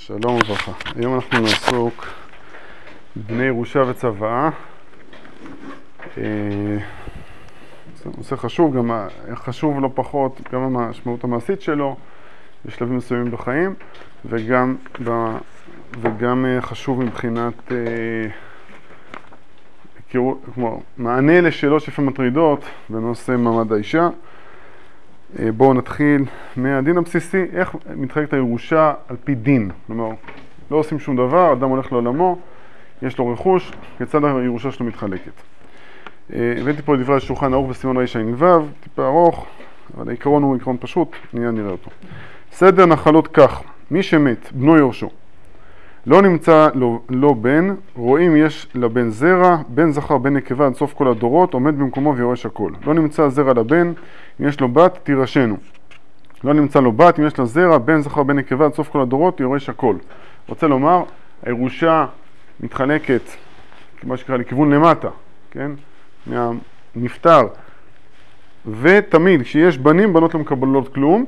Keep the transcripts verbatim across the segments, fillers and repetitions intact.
שלום וברכה. היום אנחנו נעסוק בני ירושה וצוואה. זה נושא חשוב, גם חשוב לא פחות, גם המשמעות המעשית שלו בשלבים מסוימים בחיים, וגם, וגם חשוב מבחינת כמו מענה לשאלות שפעמים מטרידות בנושא מעמד האישה. בואו נתחיל מהדין הבסיסי, איך מתחלקת הירושה על פי דין. כלומר, לא עושים שום דבר, אדם הולך לעולמו, יש לו רכוש, כיצד הירושה שלו מתחלקת. הבאתי פה דברי השולחן ערוך בסימן רע"ו, טיפה ארוך, אבל העיקרון הוא עיקרון פשוט, נהיה נראה אותו. סדר נחלות כך, מי שמת, בנו יורשו. לא נמצא לו, לו בן, רואים יש לבן זרע, בן זכר, בן נקבה עד סוף כל הדורות, עומד במקומו ויורש הכל. לא נמצא זרע לבן, אם יש לו בת, תירשנו. לא נמצא לו בת, אם יש לו זרע, בן זכר, בן נקבה עד סוף כל הדורות, יורש הכל. רוצה לומר, הירושה מתחלקת, כמו שקרה לכיוון למטה, כן? מהנפטר. ותמיד, כשיש בנים, בנות לא מקבלות כלום.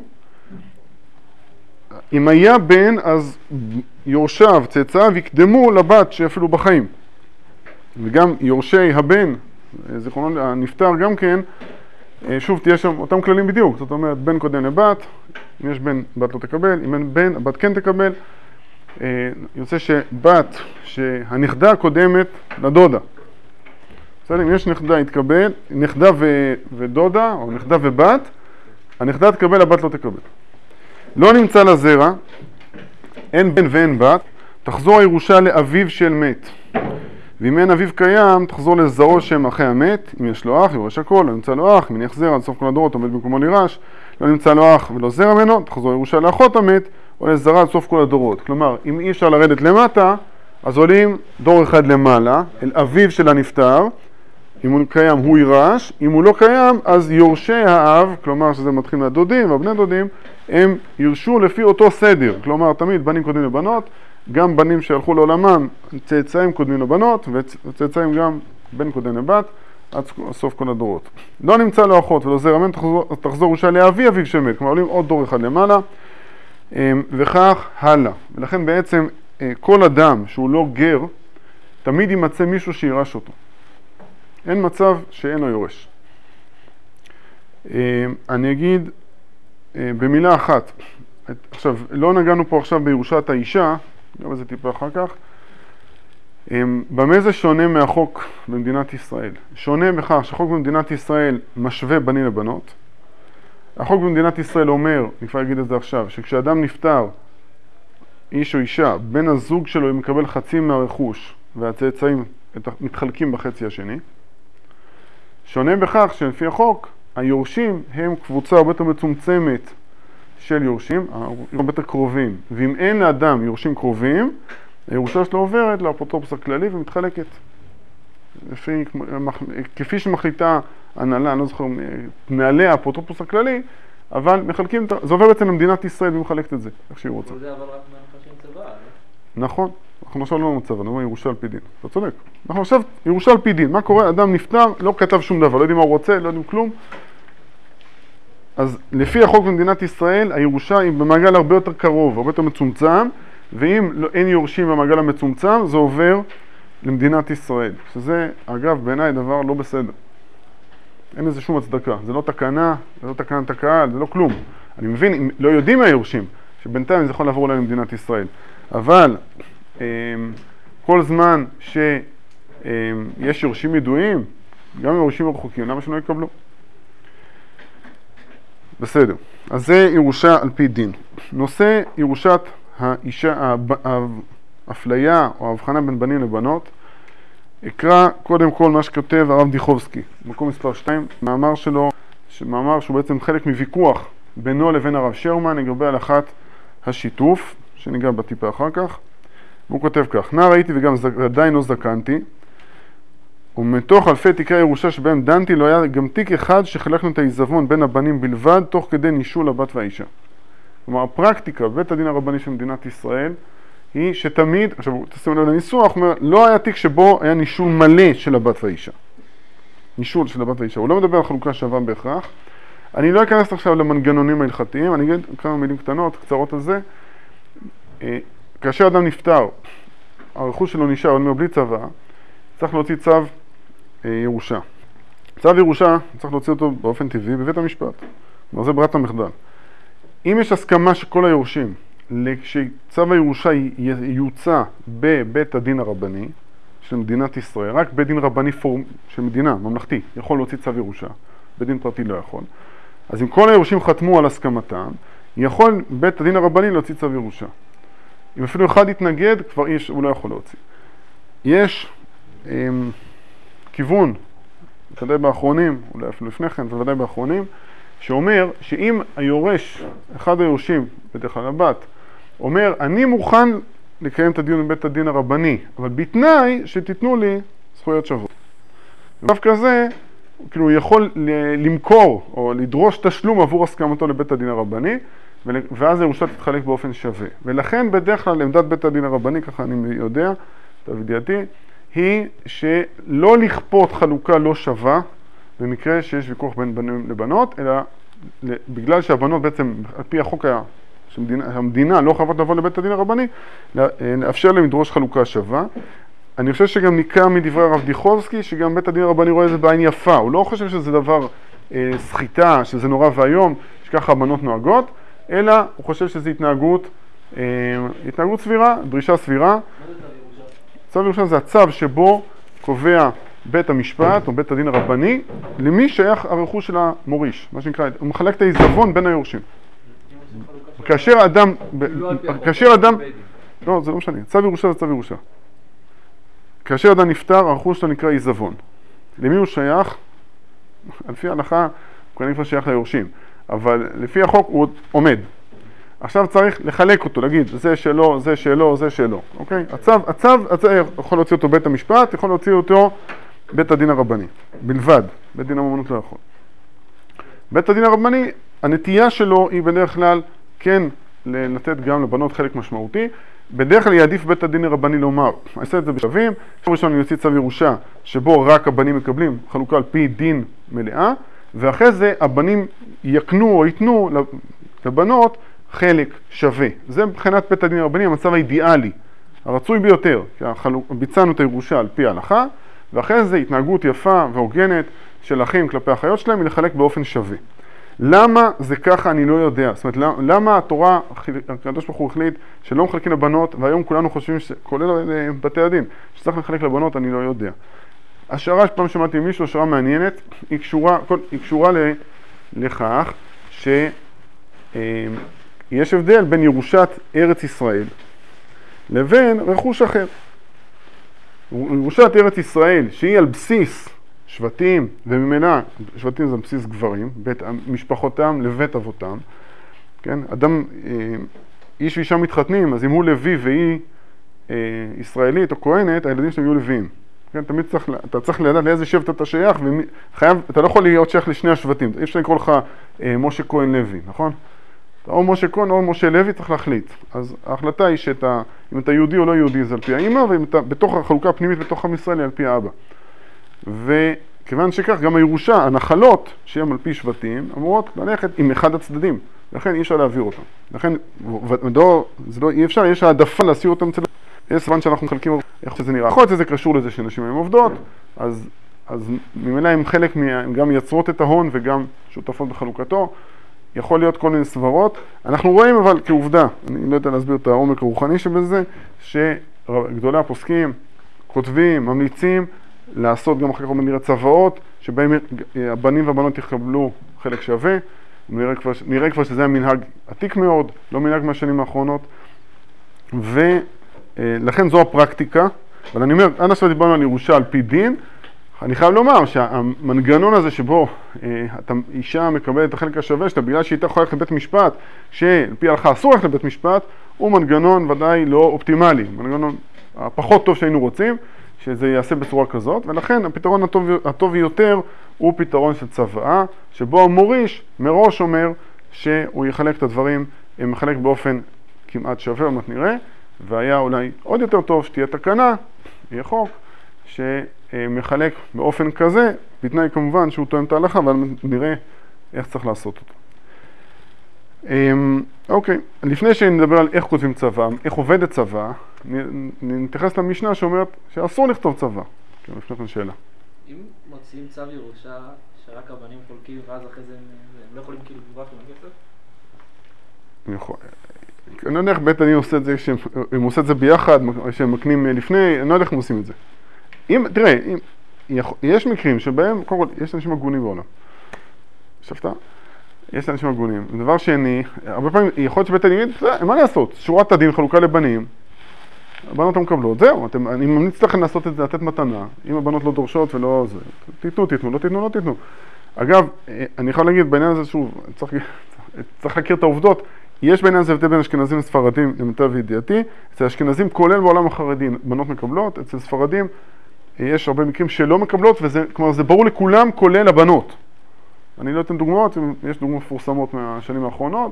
אם היה בן, אז יורשיו, צאצאיו, יקדמו לבת שאפילו בחיים. וגם יורשי הבן, זיכרונו, הנפטר גם כן, שוב, תהיה שם אותם כללים בדיוק. זאת אומרת, בן קודם לבת, אם יש בן, בת לא תקבל, אם אין בן, הבת כן תקבל. יוצא שבת, שהנכדה קודמת לדודה. בסדר, אם יש נכדה יתקבל, נכדה ו- ודודה, או נכדה ובת, הנכדה תקבל, הבת לא תקבל. לא נמצא לה זרע, אין בן ואין בת, תחזור הירושה לאביו של מת. ואם אין אביו קיים, תחזור לזרעו שם אחי המת. אם יש לו אח, יורש הכל. לא נמצא לו אח, מניח זרע עד סוף כל הדורות, עומד במקומו לירש. לא נמצא לו אח ולא זרע ממנו, תחזור הירושה לאחות המת, או לזרע עד סוף כל הדורות. כלומר, אם אי אפשר לרדת למטה, אז עולים דור אחד למעלה, אל אביו של הנפטר. אם הוא קיים, הוא יירש. אם הוא לא קיים, אז יורשי האב, כלומר שזה מתחיל מהדודים והבני דודים, הם ירשו לפי אותו סדר. כלומר, תמיד בנים קודמים לבנות, גם בנים שהלכו לעולמם, צאצאים קודמים לבנות, וצאצאים גם בן קודם לבת, עד סוף כל הדורות. לא נמצא לו אחות ולא זרע, תחזור, תחזור ירושה לאבי אביו של מת. כלומר, עולים עוד דור אחד למעלה, וכך הלאה. ולכן בעצם כל אדם שהוא לא גר, תמיד יימצא מישהו שירש אותו. אין מצב שאין לו יורש. אני אגיד במילה אחת, עכשיו, לא נגענו פה עכשיו בירושת האישה, גם איזה טיפה אחר כך, במה זה שונה מהחוק במדינת ישראל? שונה בכך שהחוק במדינת ישראל משווה בנים לבנות. החוק במדינת ישראל אומר, אני כבר אגיד את זה עכשיו, שכשאדם נפטר, איש או אישה, בן הזוג שלו מקבל חצי מהרכוש, והצאצאים מתחלקים בחצי השני. שונה בכך שלפי החוק, היורשים הם קבוצה הרבה יותר מצומצמת של יורשים, הרבה יותר קרובים. ואם אין לאדם יורשים קרובים, הירושה שלו עוברת לאפוטרופוס הכללי ומתחלקת. לפי, כפי שמחליטה הנהלה, אני לא זוכר, נעלי האפוטרופוס הכללי, אבל מחלקים, זה עובר בעצם למדינת ישראל ומחלקת את זה, איך שהיא רוצה. זה אבל רק מהנחשים צבא, לא? נכון. אנחנו עכשיו לא במצב, אנחנו אומרים ירושה על פי דין. אתה צודק. אנחנו עכשיו ירושה על פי דין. מה קורה? אדם נפטר, לא כתב שום דבר, לא יודעים מה הוא רוצה, לא יודעים כלום. אז לפי החוק במדינת ישראל, הירושה היא במעגל הרבה יותר קרוב, הרבה יותר מצומצם, ואם לא, אין יורשים במעגל המצומצם, זה עובר למדינת ישראל. שזה, אגב, בעיניי דבר לא בסדר. אין לזה שום הצדקה. זה לא תקנה, זה לא תקנת הקהל, זה לא כלום. אני מבין, אם לא יודעים מה יורשים, שבינתיים זה יכול לעבור אליהם למדינת ישראל. אבל כל זמן שיש יורשים ידועים, גם יורשים רחוקים, למה שלא יקבלו? בסדר. אז זה ירושה על פי דין. נושא ירושת האישה, האפליה או ההבחנה בין בנים לבנות, אקרא קודם כל מה שכותב הרב דיכובסקי, מקום מספר שתיים, מאמר שלו, מאמר שהוא בעצם חלק מוויכוח בינו לבין הרב שרמן לגבי הלכת השיתוף, שניגע בטיפה אחר כך. והוא כותב כך, נער הייתי וגם עדיין לא זקנתי, ומתוך אלפי תיקי הירושה שבהם דנתי לא היה גם תיק אחד שחילקנו את העיזבון בין הבנים בלבד, תוך כדי נישול הבת והאישה. כלומר, הפרקטיקה בבית הדין הרבני של מדינת ישראל, היא שתמיד, עכשיו תשימו לב לניסוח, אומר, לא היה תיק שבו היה נישול מלא של הבת והאישה. נישול של הבת והאישה. הוא לא מדבר על חלוקה שווה בהכרח. אני לא אכנס עכשיו למנגנונים ההלכתיים, אני אגיד כמה מילים קטנות, קצרות על זה. כאשר אדם נפטר, הרכוש שלו נשאר, אני אומר, בלי צוואה, צריך להוציא צו אה, ירושה. צו ירושה, צריך להוציא אותו באופן טבעי בבית המשפט. זה ברירת המחדל. אם יש הסכמה של כל היורשים, שצו הירושה יוצא בבית הדין הרבני של מדינת ישראל, רק בית דין רבני פורם של מדינה, ממלכתי, יכול להוציא צו ירושה, בית דין פרטי לא יכול. אז אם כל היורשים חתמו על הסכמתם, יכול בית הדין הרבני להוציא צו ירושה. אם אפילו אחד יתנגד, כבר איש, הוא לא יכול להוציא. יש אמ, כיוון, ודאי באחרונים, אולי אפילו לפני כן, ודאי באחרונים, שאומר שאם היורש, אחד היורשים, בדרך כלל הבת, אומר, אני מוכן לקיים את הדיון בבית הדין הרבני, אבל בתנאי שתיתנו לי זכויות שוות. דווקא זה, כאילו, הוא יכול למכור או לדרוש תשלום עבור הסכמתו לבית הדין הרבני, ואז הירושה תתחלק באופן שווה. ולכן בדרך כלל עמדת בית הדין הרבני, ככה אני יודע, תבידייתי, היא שלא לכפות חלוקה לא שווה, במקרה שיש ויכוח בין בנים לבנות, אלא בגלל שהבנות בעצם, על פי החוק היה, שהמדינה לא חייבת לבוא לבית הדין הרבני, לאפשר להם לדרוש חלוקה שווה. אני חושב שגם ניכר מדברי הרב דיכובסקי, שגם בית הדין הרבני רואה את זה בעין יפה. הוא לא חושב שזה דבר אה, סחיטה, שזה נורא והיום, שככה הבנות נוהגות, אלא הוא חושב שזה התנהגות, אה, התנהגות סבירה, דרישה סבירה. מה זה צו ירושה? צו ירושה זה הצו שבו קובע בית המשפט או בית הדין הרבני, למי שייך הרכוש של המוריש, מה שנקרא, הוא מחלק את העיזבון בין היורשים. כאשר אדם, כאשר אדם, לא, זה לא משנה, צו ירושה זה צו ירושה. כאשר אדם נפטר, הרכוש שלו נקרא עיזבון. למי הוא שייך? לפי ההלכה, הוא כנראה כבר שייך ליורשים, אבל לפי החוק הוא עומד. עכשיו צריך לחלק אותו, להגיד, זה שלו, זה שלו, זה שלו, אוקיי? הצו, הצו, הצו יכול להוציא אותו בית המשפט, יכול להוציא אותו בית הדין הרבני, בלבד. בית דין הממונות לא יכול. בית הדין הרבני, הנטייה שלו היא בדרך כלל כן לתת גם לבנות חלק משמעותי. בדרך כלל יעדיף בית הדין הרבני לומר, אני אעשה את זה בשלבים. ראשון אני יוציא צו ירושה שבו רק הבנים מקבלים חלוקה על פי דין מלאה, ואחרי זה הבנים יקנו או ייתנו לבנות חלק שווה. זה מבחינת בית הדין הרבני המצב האידיאלי, הרצוי ביותר, כי ביצענו את הירושה על פי ההלכה, ואחרי זה התנהגות יפה והוגנת של אחים כלפי החיות שלהם היא לחלק באופן שווה. למה זה ככה אני לא יודע, זאת אומרת, למה התורה, הקדוש ברוך הוא החליט שלא מחלקים לבנות, והיום כולנו חושבים, כולל בתי הדין, שצריך לחלק לבנות, אני לא יודע. השערה שפעם שמעתי מישהו, השערה מעניינת, היא קשורה, היא קשורה לכך שיש הבדל בין ירושת ארץ ישראל לבין רכוש אחר. ירושת ארץ ישראל, שהיא על בסיס שבטים, וממילא, שבטים זה על בסיס גברים, בית משפחותם לבית אבותם, כן? אדם, איש ואישה מתחתנים, אז אם הוא לוי והיא אה, ישראלית או כהנת, הילדים שלהם יהיו לוויים. כן? תמיד צריך, אתה צריך לדעת לאיזה שבט אתה שייך, וחייב, אתה לא יכול להיות שייך לשני השבטים. אי אפשר לקרוא לך אה, משה כהן לוי, נכון? או משה כהן או משה לוי, צריך להחליט. אז ההחלטה היא שאתה, אם אתה יהודי או לא יהודי זה על פי האמא, ואם אתה בתוך החלוקה הפנימית בתוך עם ישראל היא על פי האבא. וכיוון שכך גם הירושה, הנחלות שהן על פי שבטים, אמורות ללכת עם אחד הצדדים. לכן אי אפשר להעביר אותם. לכן, ודאו, זה לא, אי אפשר, יש העדפה להסיר אותם אצל... יש סימן שאנחנו מחלקים, איך שזה נראה. יכול להיות שזה קשור לזה שנשים הן עובדות, אז, אז ממילא הם חלק, מה, הם גם יצרות את ההון וגם שותפות בחלוקתו. יכול להיות כל מיני סברות. אנחנו רואים אבל כעובדה, אני לא יודע להסביר את העומק הרוחני שבזה, שגדולי הפוסקים כותבים, ממליצים, לעשות גם אחרי כל מיני צוואות, שבהם הבנים והבנות יקבלו חלק שווה. נראה כבר, נראה כבר שזה המנהג עתיק מאוד, לא מנהג מהשנים האחרונות. ולכן זו הפרקטיקה. אבל אני אומר, עד עכשיו דיברנו על ירושה על פי דין, אני חייב לומר שהמנגנון הזה שבו אה, אתה, אישה מקבלת את החלק השווה, שאתה בגלל שהיא יכולה ללכת לבית משפט, שעל פי ההלכה אסור ללכת לבית משפט, הוא מנגנון ודאי לא אופטימלי, מנגנון הפחות טוב שהיינו רוצים, שזה יעשה בצורה כזאת, ולכן הפתרון הטוב, הטוב יותר הוא פתרון של צוואה, שבו המוריש מראש אומר שהוא יחלק את הדברים, מחלק באופן כמעט שווה, מה נראה, והיה אולי עוד יותר טוב שתהיה תקנה, יהיה חוק, שמחלק באופן כזה, בתנאי כמובן שהוא תואם את ההלכה, אבל נראה איך צריך לעשות אותו. אוקיי, לפני שנדבר על איך כותבים צבא, איך עובדת צבא, נתייחס למשנה שאומרת שאסור לכתוב צבא. כן, לפני כאן שאלה. אם מוציאים צו ירושה שרק הבנים חולקים ואז אחרי זה הם לא יכולים כאילו לברוח עם הכסף? אני יכול... אני לא יודע איך בית אני עושה את זה, הם עושה את זה ביחד, שהם מקנים לפני, אני לא יודע איך הם עושים את זה. אם, תראה, אם, יש מקרים שבהם, קודם כל, יש אנשים הגונים בעולם. שפת? יש אנשים הגונים. דבר שני, הרבה פעמים, יכול להיות שבית הדין יגיד, מה לעשות? שורת הדין חלוקה לבנים, הבנות לא מקבלות, זהו, אתם, אני ממליץ לכם לעשות את זה, לתת מתנה, אם הבנות לא דורשות ולא זה, תיתנו, תיתנו, לא תיתנו, לא תיתנו. אגב, אני יכול להגיד בעניין הזה, שוב, צריך, צריך להכיר את העובדות, יש בעניין הזה הבדל בין אשכנזים לספרדים, למיטב ידיעתי, אצל אשכנזים כולל בעולם החרדי, בנות מקבלות, אצל ספרדים יש הרבה מקרים שלא מקבלות, וזה, כלומר, זה ברור לכולם, כולל הבנות. אני לא אתן דוגמאות, יש דוגמאות מפורסמות מהשנים האחרונות.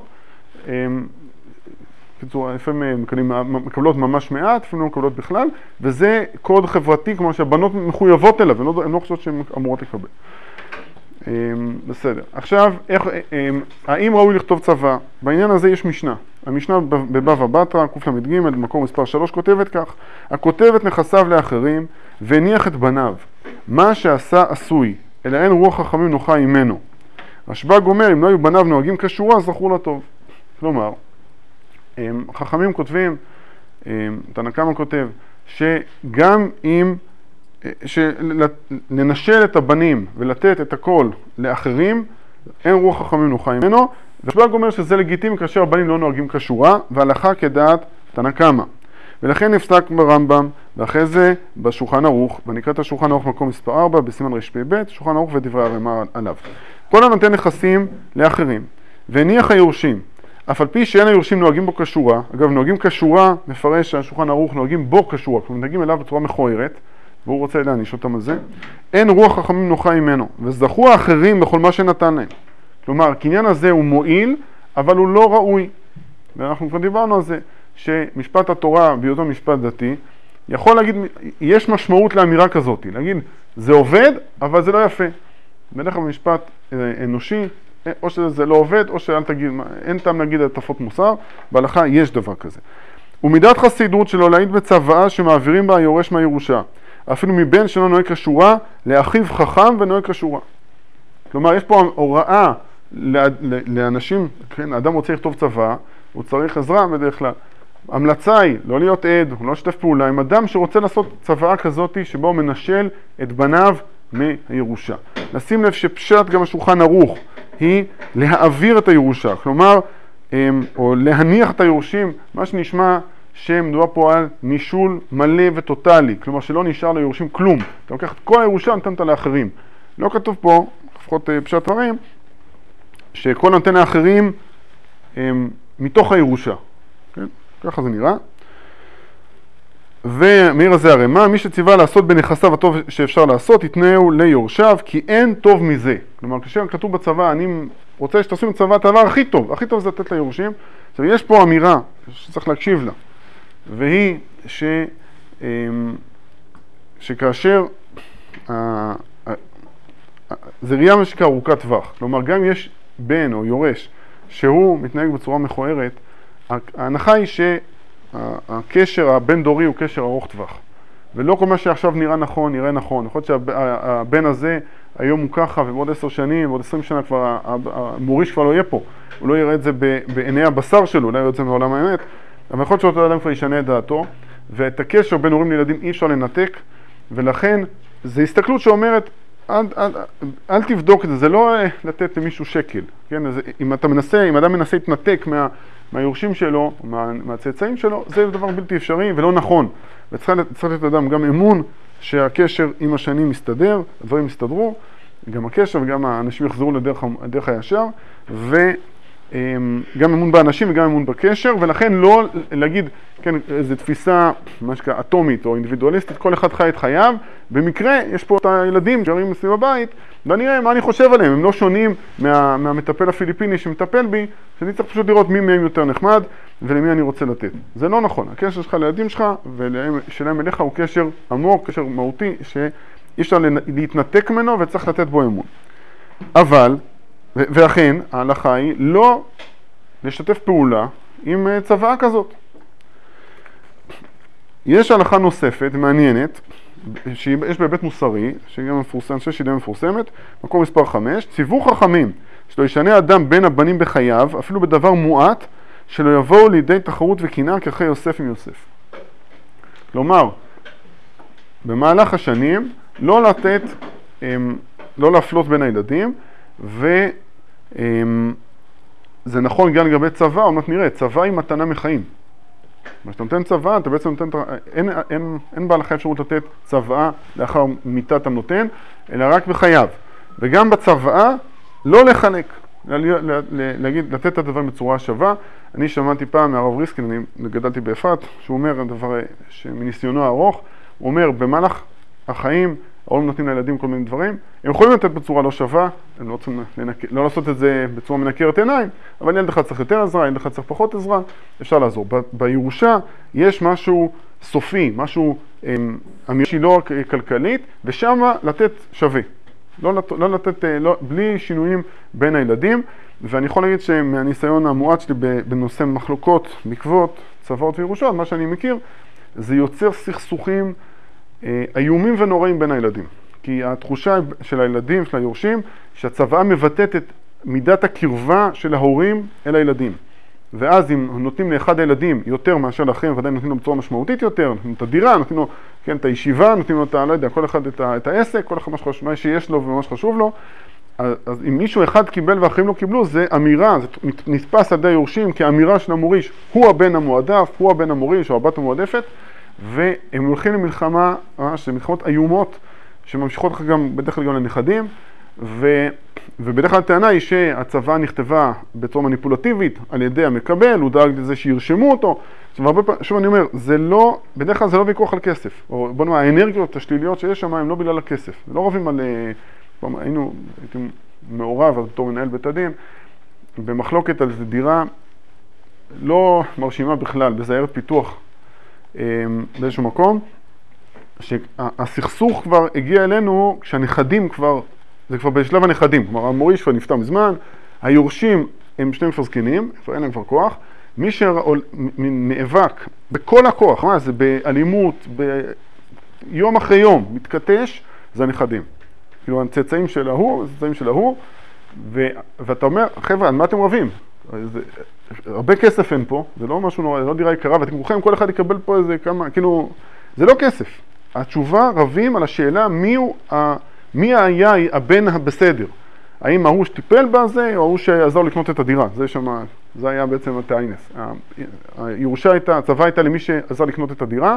בקיצור, לפעמים מקבלות ממש מעט, לפעמים לא מקבלות בכלל, וזה קוד חברתי, כמו שהבנות מחויבות אליו, הן לא חושבות שהן אמורות לקבל. בסדר. עכשיו, איך, האם ראוי לכתוב צבא? בעניין הזה יש משנה. המשנה בבבא בתרא, קל"ג, מקור מספר שלוש, כותבת כך: הכותבת נכסיו לאחרים והניח את בניו. מה שעשה עשוי, אלא אין רוח חכמים נוחה ממנו. רשב"ג אומר, אם לא היו בניו נוהגים כשורה, זכור לטוב. כלומר, חכמים כותבים, תנא קמא כותב, שגם אם, לנשל את הבנים ולתת את הכל לאחרים, אין רוח חכמים נוחה ממנו. רשב"ג אומר שזה לגיטימי כאשר הבנים לא נוהגים כשורה, והלכה כדעת תנא קמא. ולכן נפסק ברמב"ם, ואחרי זה בשולחן ערוך, ונקרא את השולחן ערוך מקום מספר ארבע, בסימן רפ"ב, שולחן ערוך ודברי הרמ"א עליו. כל הנותן נכסים לאחרים, והניח היורשים, אף על פי שאין היורשים נוהגים בו כשורה, אגב, נוהגים כשורה, מפרש שהשולחן ערוך נוהגים בו כשורה, כלומר נוהגים אליו בצורה מכוערת, והוא רוצה להעניש אותם על זה, אין רוח חכמים נוחה ממנו, וזכו האחרים בכל מה שנתן להם. כלומר, הקניין הזה הוא מועיל, אבל הוא לא ראוי. ואנחנו כבר דיברנו על זה, שמשפט התורה, בהיותו משפט דתי, יכול להגיד, יש משמעות לאמירה כזאת, להגיד, זה עובד, אבל זה לא יפה. בדרך כלל במשפט אנושי, או שזה לא עובד, או שאל תגיד, אין טעם להגיד הטפות מוסר, בהלכה יש דבר כזה. ומידת חסידות שלו להעיד בצוואה שמעבירים בה היורש מהירושה, אפילו מבן שלא נוהג כשורה, לאחיו חכם ונוהג כשורה. כלומר, יש פה הוראה לאנשים, כן, האדם רוצה לכתוב צוואה, הוא צריך עזרה בדרך כלל. המלצה היא לא להיות עד, הוא לא לשתף פעולה, עם אדם שרוצה לעשות צוואה כזאת שבו הוא מנשל את בניו מהירושה. נשים לב שפשט גם השולחן ערוך היא להעביר את הירושה, כלומר, או להניח את היורשים, מה שנשמע שמדובר פה על נישול מלא וטוטלי, כלומר שלא נשאר ליורשים כלום. אתה לוקח את כל הירושה, נתנת לאחרים. לא כתוב פה, לפחות פשט דברים, שכל נותן לאחרים הם מתוך הירושה. כן? ככה זה נראה. ומעיר הזה הרמ"א, מי שציווה לעשות בנכסיו הטוב שאפשר לעשות, יתנהו ליורשיו, כי אין טוב מזה. כלומר, כשכתוב בצבא, אני רוצה שתעשו בצבא את הדבר הכי טוב, הכי טוב זה לתת ליורשים. עכשיו, יש פה אמירה שצריך להקשיב לה, והיא ש, שכאשר, זה ראייה משקה ארוכת טווח. כלומר, גם אם יש בן או יורש שהוא מתנהג בצורה מכוערת, ההנחה היא שהקשר הבין דורי הוא קשר ארוך טווח. ולא כל מה שעכשיו נראה נכון, נראה נכון. יכול להיות שהבן הזה היום הוא ככה, ובעוד עשר שנים, בעוד עשרים שנה כבר, המוריש כבר לא יהיה פה. הוא לא יראה את זה בעיני הבשר שלו, אולי יראה את זה מעולם האמת. אבל יכול להיות שאותו אדם כבר ישנה את דעתו, ואת הקשר בין הורים לילדים אי אפשר לנתק, ולכן זו הסתכלות שאומרת, אל, אל, אל תבדוק את זה, זה לא לתת למישהו שקל, כן? אז אם אתה מנסה, אם אדם מנסה להתנתק מה, מהיורשים שלו, מה, מהצאצאים שלו, זה דבר בלתי אפשרי ולא נכון. וצריך לתת לאדם גם אמון שהקשר עם השנים מסתדר, הדברים מסתדרו, גם הקשר וגם האנשים יחזרו לדרך, לדרך הישר, וגם אמון באנשים וגם אמון בקשר, ולכן לא להגיד, כן, איזו תפיסה, מה שקרה, אטומית או אינדיבידואליסטית, כל אחד חי את חייו. במקרה, יש פה את הילדים שגרים מסביב הבית, ואני רואה מה אני חושב עליהם, הם לא שונים מה, מהמטפל הפיליפיני שמטפל בי, שאני צריך פשוט לראות מי מהם יותר נחמד ולמי אני רוצה לתת. זה לא נכון, הקשר שלך לילדים שלך ושלהם אליך הוא קשר עמוק, קשר מהותי, שאי אפשר להתנתק ממנו וצריך לתת בו אמון. אבל, ולכן, ההלכה היא לא לשתף פעולה עם צוואה כזאת. יש הלכה נוספת, מעניינת, שיש בהיבט מוסרי, שגם מפורסם, שיש שהיא די מפורסמת, מקור מספר חמש, ציוו חכמים, שלא ישנה אדם בין הבנים בחייו, אפילו בדבר מועט, שלא יבואו לידי תחרות וקנאה כאחרי יוסף עם יוסף. כלומר, במהלך השנים, לא לתת, לא להפלות בין הילדים, וזה נכון גם לגבי צבא, עוד מעט נראה, צבא היא מתנה מחיים. כשאתה נותן צבא, אתה בעצם נותן, אין, אין, אין בהלכה אפשרות לתת צבא לאחר מיתת הנותן, אלא רק בחייו. וגם בצבא, לא לחלק, להגיד, לתת את הדבר בצורה שווה. אני שמעתי פעם מהרב ריסקין, אני גדלתי באפרת, שהוא אומר הדבר שמניסיונו הארוך, הוא אומר, במהלך החיים, ההורים נותנים לילדים כל מיני דברים, הם יכולים לתת בצורה לא שווה, הם לא רוצים לנק... לא לעשות את זה בצורה מנקרת עיניים, אבל ילד אחד צריך יותר עזרה, ילד אחד צריך פחות עזרה, אפשר לעזור. ב... בירושה יש משהו סופי, משהו אמירה שהיא לא כלכלית, ושם לתת שווה. לא, לת... לא לתת, לא... בלי שינויים בין הילדים, ואני יכול להגיד שמהניסיון המועט שלי בנושא מחלוקות, מקוות, צוואות וירושות, מה שאני מכיר, זה יוצר סכסוכים איומים ונוראים בין הילדים. כי התחושה של הילדים, של היורשים, שהצוואה מבטאת את מידת הקרבה של ההורים אל הילדים. ואז אם נותנים לאחד הילדים יותר מאשר לאחרים, ודאי נותנים לו בצורה משמעותית יותר, נותנים את הדירה, נותנים לו, כן, את הישיבה, נותנים לו את, לא יודע, כל אחד את, ה, את העסק, כל אחד מה שיש לו ומה שחשוב לו. אז, אז אם מישהו אחד קיבל ואחרים לא קיבלו, זה אמירה, זה נתפס על ידי היורשים כאמירה של המוריש, הוא הבן המועדף, הוא הבן המוריש או הבת המועדפת, והם הולכים למלחמה, ממש, מלחמות איומות, שממשיכות לך גם בדרך כלל גם לנכדים, ו, ובדרך כלל הטענה היא שהצוואה נכתבה בצורה מניפולטיבית על ידי המקבל, הוא דאג לזה שירשמו אותו. עכשיו, הרבה פעמים, שוב אני אומר, זה לא, בדרך כלל זה לא ויכוח על כסף, או בוא נאמר, האנרגיות השליליות שיש שם הם לא בגלל הכסף, לא רבים על, פעם, היינו, הייתי מעורב, אז בתור מנהל בית הדין, במחלוקת על זה דירה לא מרשימה בכלל, בזעירת פיתוח, באיזשהו מקום, שהסכסוך כבר הגיע אלינו כשהנכדים כבר, זה כבר בשלב הנכדים, כלומר המוריש כבר נפטר מזמן, היורשים הם שני מפרזקנים, כבר אין להם כבר כוח, מי שנאבק בכל הכוח, מה זה, באלימות, ביום אחרי יום, מתקטש, זה הנכדים. כאילו הצאצאים של ההוא, הצאצאים של ההוא, ו... ואתה אומר, חבר'ה, על מה אתם רבים? זה... הרבה כסף אין פה, זה לא משהו נורא, זה לא דירה יקרה, ואתם כולכם, כל אחד יקבל פה איזה כמה, כאילו, זה לא כסף. התשובה רבים על השאלה מי, הוא, ה, מי היה הבן הבסדר. האם ההוא שטיפל בזה, או ההוא שעזר לקנות את הדירה. זה שמה, זה היה בעצם התאינס. הירושה הייתה, הצבא הייתה למי שעזר לקנות את הדירה,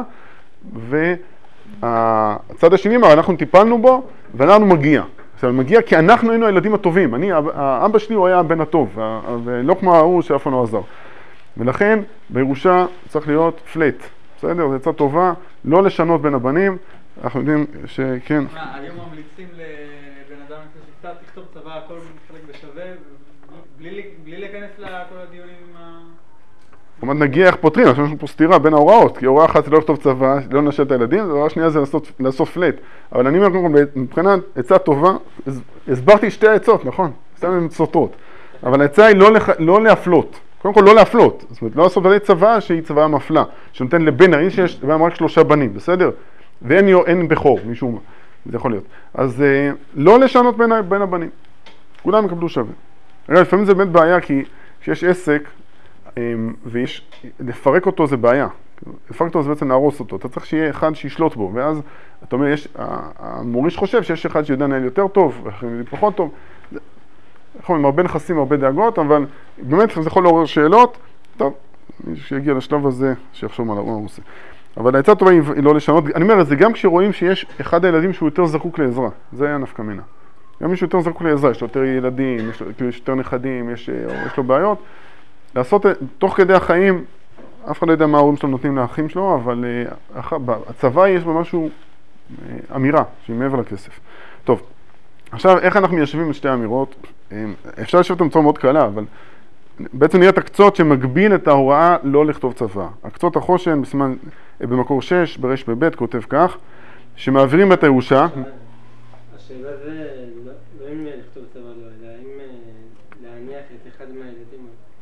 והצד השני, מה, אנחנו טיפלנו בו, ואנחנו מגיע. עכשיו, מגיע כי אנחנו היינו הילדים הטובים. אני, האבא שלי הוא היה הבן הטוב, ולא כמו ההוא שאף פעם לא עזר. ולכן, בירושה צריך להיות פלט. בסדר? זו עצה טובה, לא לשנות בין הבנים. אנחנו יודעים שכן. מה, היום ממליצים לבן אדם קצת, תכתוב צבא, הכל מתחלק בשווה, בלי להיכנס לכל הדיונים עם ה... זאת אומרת, נגיע איך פותרים, עכשיו יש לנו פה סתירה בין ההוראות, כי הוראה אחת זה לא לכתוב צבא, לא לנשל את הילדים, וההוראה השנייה זה לעשות פלט. אבל אני אומר, מבחינת עצה טובה, הסברתי שתי העצות, נכון? סתם הן סותרות. אבל העצה היא לא להפלות. קודם כל לא להפלות. זאת אומרת, לא לעשות בלי צבא שהיא צבא מפלה, שנותן לבן, הרי שיש רק שלושה בנים, בסדר? ואין בכור, משום מה. זה יכול להיות. אז לא לשנות בין, בין הבנים. כולם יקבלו שווה. הרי לפעמים זה באמת בעיה, כי כשיש עסק, ויש, לפרק אותו זה בעיה. לפרק אותו זה בעצם להרוס אותו. אתה צריך שיהיה אחד שישלוט בו, ואז אתה אומר, יש, המוריש חושב שיש אחד שיודע לנהל יותר טוב, ואחרים יודעים פחות טוב. נכון, עם הרבה נכסים, הרבה דאגות, אבל באמת זה יכול לעורר שאלות. טוב, מי שיגיע לשלב הזה, שיחשוב מה הוא עושה. אבל העצה טובה היא לא לשנות. אני אומר, זה גם כשרואים שיש אחד הילדים שהוא יותר זקוק לעזרה. זה היה נפקא מינה. גם מישהו יותר זקוק לעזרה, יש לו יותר ילדים, יש לו יש יותר נכדים, יש, יש לו בעיות. לעשות, תוך כדי החיים, אף אחד לא יודע מה ההורים שלו נותנים לאחים שלו, אבל הצבא יש בה משהו, אמירה, שהיא מעבר לכסף. טוב, עכשיו, איך אנחנו מיישבים את שתי האמירות? אפשר לשבת בצורה מאוד קלה, אבל בעצם נראה את הקצות שמגביל את ההוראה לא לכתוב צבא. הקצות החושן, בסימן, במקור שש, ברש בבית, כותב כך, שמעבירים את הירושה. השאלה זה לא אם לכתוב צבא לא, אלא אם להניח את אחד מהילדים.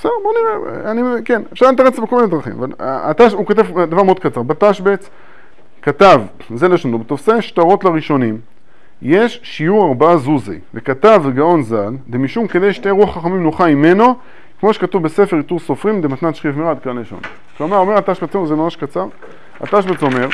בסדר, בוא נראה, אני, כן, אפשר לתרץ את זה בכל מיני דרכים, אבל התש, הוא כתב דבר מאוד קצר, בתשבץ כתב, זה לשונו, בתופסי שטרות לראשונים, יש שיעור ארבעה זוזי, וכתב גאון ז"ל, דמשום כדי שתי רוח חכמים נוחה ממנו, כמו שכתוב בספר עיטור סופרים, דמתנת שכיב מרע, עד כאן לשון. כלומר, אומר התשבץ, זה ממש קצר, התשבץ אומר,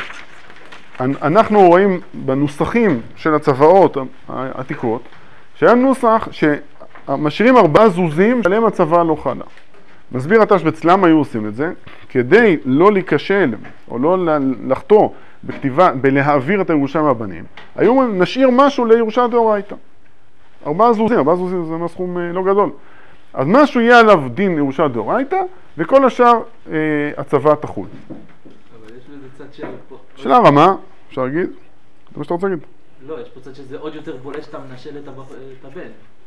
אנחנו רואים בנוסחים של הצוואות העתיקות, שהיה נוסח שמשאירים ארבעה זוזים שעליהם הצוואה לא חלה. מסביר התשבץ למה היו עושים את זה, כדי לא להיכשל או לא לחטוא בכתיבה, בלהעביר את הירושה מהבנים, היו אומרים, נשאיר משהו לירושה דאורייתא. ארבעה זוזים, ארבעה זוזים זה סכום לא גדול. אז משהו יהיה עליו דין ירושה דאורייתא, וכל השאר אה, הצוואה תחול. אבל יש לזה צד של פה. שאלה רמה, אפשר להגיד? זה מה שאתה רוצה להגיד? לא, יש פה צד שזה עוד יותר בולט שאתה מנשל את הבח- את הבן.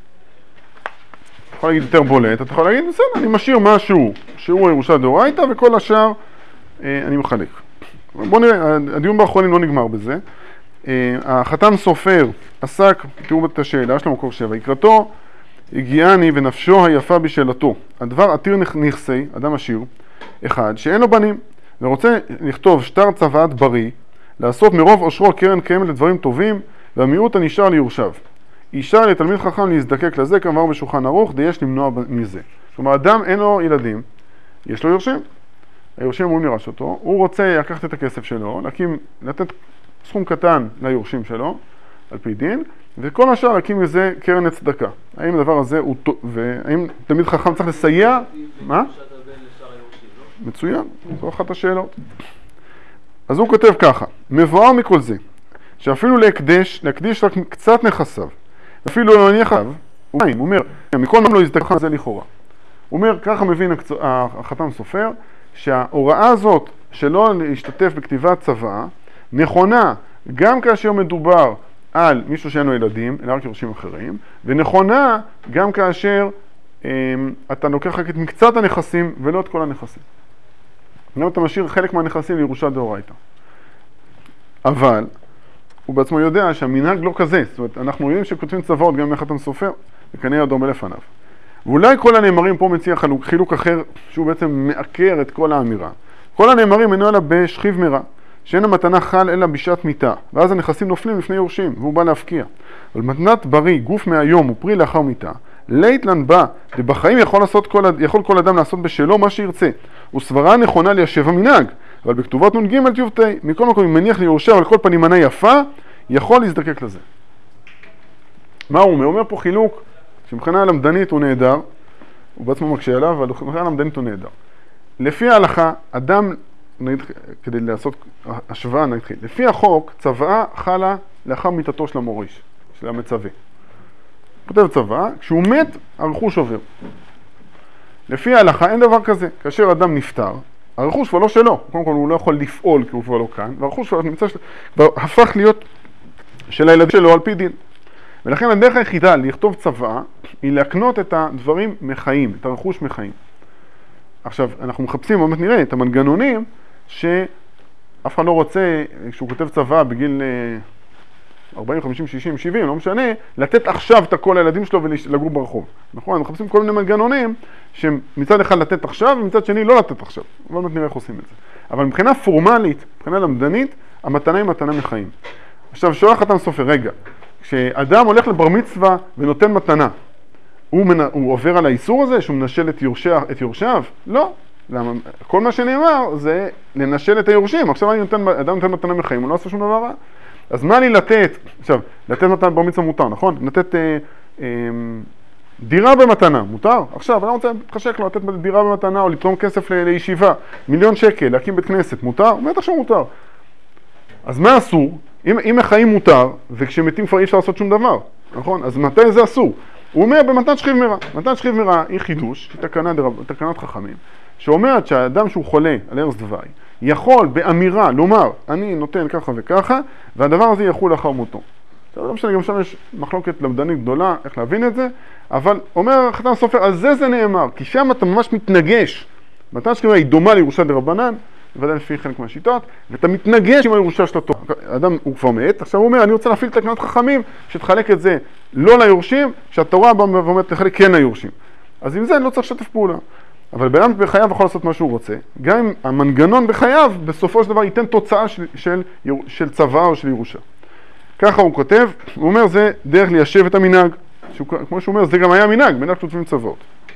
אתה יכול להגיד יותר בולט, אתה יכול להגיד, בסדר, אני משאיר משהו שהוא ירושה דאורייתא, וכל השאר אה, אני מחלק. בואו נראה, הדיון באחרונים לא נגמר בזה. אה, החתם סופר עסק, תראו את השאלה, יש לו מקור שבע, יקראתו, הגיעני ונפשו היפה בשאלתו. הדבר עתיר נכסי, אדם עשיר, אחד, שאין לו בנים, ורוצה לכתוב שטר צוואת בריא, לעשות מרוב עושרו קרן קיימת לדברים טובים, והמיעוט הנשאר ליורשיו. אישה לתלמיד חכם להזדקק לזה, כמובן בשולחן ערוך, די יש למנוע מזה. כלומר, אדם אין לו ילדים, יש לו יורשים. היורשים אמורים לרש אותו, הוא רוצה לקחת את הכסף שלו, להקים, לתת סכום קטן ליורשים שלו, על פי דין, וכל השאר להקים מזה קרן לצדקה. האם הדבר הזה הוא טוב, והאם תלמיד חכם צריך לסייע? מה? מצוין, זו אחת השאלות. אז הוא כותב ככה, מבואר מכל זה, שאפילו להקדש, להקדיש רק קצת נכסיו, אפילו לא נכסיו, הוא אומר, מכל מה לא יזדקה זה לכאורה. הוא אומר, ככה מבין החתם סופר, שההוראה הזאת שלא להשתתף בכתיבת צוואה, נכונה גם כאשר מדובר על מישהו שאין לו ילדים, אלא רק יורשים אחרים, ונכונה גם כאשר אה, אתה לוקח רק את מקצת הנכסים ולא את כל הנכסים. גם אתה משאיר חלק מהנכסים לירושה דאורייתא. אבל הוא בעצמו יודע שהמנהג לא כזה, זאת אומרת, אנחנו רואים שכותבים צוואות גם מחתם סופר, וכנראה דומה לפניו. ואולי כל הנאמרים פה מציע חילוק, חילוק אחר, שהוא בעצם מעקר את כל האמירה. כל הנאמרים אינו אלא בשכיב מרע, שאין המתנה חל אלא בשעת מיתה, ואז הנכסים נופלים לפני יורשים, והוא בא להפקיע. אבל מתנת בריא, גוף מהיום ופרי לאחר מיתה, ליתלן בא, ובחיים יכול, לעשות כל, יכול כל אדם לעשות בשלו מה שירצה. וסברה נכונה ליישב המנהג, אבל בכתובות נון ג' תיובתי, מכל מקום אם מניח ליורשיו על כל פנים מנה יפה, יכול להזדקק לזה. מה הוא אומר? הוא אומר פה חילוק, שמבחינה למדנית הוא נהדר, הוא בעצמו מקשה עליו, אבל מבחינה למדנית הוא נהדר. לפי ההלכה, אדם, נגיד, כדי לעשות השוואה נתחיל, לפי החוק, צוואה חלה לאחר מיתתו של המוריש, של המצווה. כותב צוואה, כשהוא מת, הרכוש עובר. לפי ההלכה אין דבר כזה, כאשר אדם נפטר, הרכוש כבר לא שלו, קודם כל הוא לא יכול לפעול כי הוא כבר לא כאן, והרכוש כבר נמצא של... כבר הפך להיות של הילדים שלו על פי דין. ולכן הדרך היחידה לכתוב צוואה היא להקנות את הדברים מחיים, את הרכוש מחיים. עכשיו, אנחנו מחפשים, באמת נראה, את המנגנונים שאף אחד לא רוצה, כשהוא כותב צוואה בגיל ארבעים, חמישים, שישים, שבעים, לא משנה, לתת עכשיו את הכל לילדים שלו ולגור ברחוב. נכון? אנחנו מחפשים כל מיני מנגנונים שמצד אחד לתת עכשיו ומצד שני לא לתת עכשיו. אבל באמת נראה איך עושים את זה. אבל מבחינה פורמלית, מבחינה למדנית, המתנה היא מתנה מחיים. עכשיו, שואל חתם סופר, רגע, כשאדם הולך לבר מצווה ונותן מתנה, הוא, מנ... הוא עובר על האיסור הזה שהוא מנשל את, יורשי... את יורשיו? לא. למה? כל מה שנאמר זה לנשל את היורשים. עכשיו אני נותן, אדם נותן מתנה מחיים, הוא לא עושה שום דבר רע. אז מה לי לתת? עכשיו, לתת מתנה בר מצווה מותר, נכון? לתת אה, אה, דירה במתנה, מותר? עכשיו, אני רוצה להתחשק לו, לתת דירה במתנה או לתרום כסף ל... לישיבה, מיליון שקל, להקים בית כנסת, מותר? בטח שהוא מותר. אז מה אסור? אם, אם החיים מותר, וכשמתים כבר אי אפשר לעשות שום דבר, נכון? אז מתי זה אסור? הוא אומר במתנת שכיב מרע. מתנת שכיב מרע היא חידוש, היא תקנת, תקנת חכמים, שאומרת שהאדם שהוא חולה על ערש דווי, יכול באמירה לומר, אני נותן ככה וככה, והדבר הזה יחול לאחר מותו. לא משנה, גם שם יש מחלוקת למדנית גדולה, איך להבין את זה, אבל אומר חתם סופר, על זה זה נאמר, כי שם אתה ממש מתנגש. מתנת שכיב מרע היא דומה לירושה דרבנן, ודאי לפי חלק מהשיטות, ואתה מתנגש עם הירושה של התורה. האדם הוא כבר מת, עכשיו הוא אומר, אני רוצה להפעיל את תקנת חכמים, שתחלק את זה לא ליורשים, שהתורה באה ואומרת לחלק כן ליורשים. אז עם זה אני לא צריך לשתף פעולה. אבל בן אדם בחייו יכול לעשות מה שהוא רוצה, גם אם המנגנון בחייו בסופו של דבר ייתן תוצאה של, של, של צבא או של ירושה. ככה הוא כותב, הוא אומר זה דרך ליישב את המנהג, שהוא, כמו שהוא אומר זה גם היה מנהג, מנהג כותבים צבאות.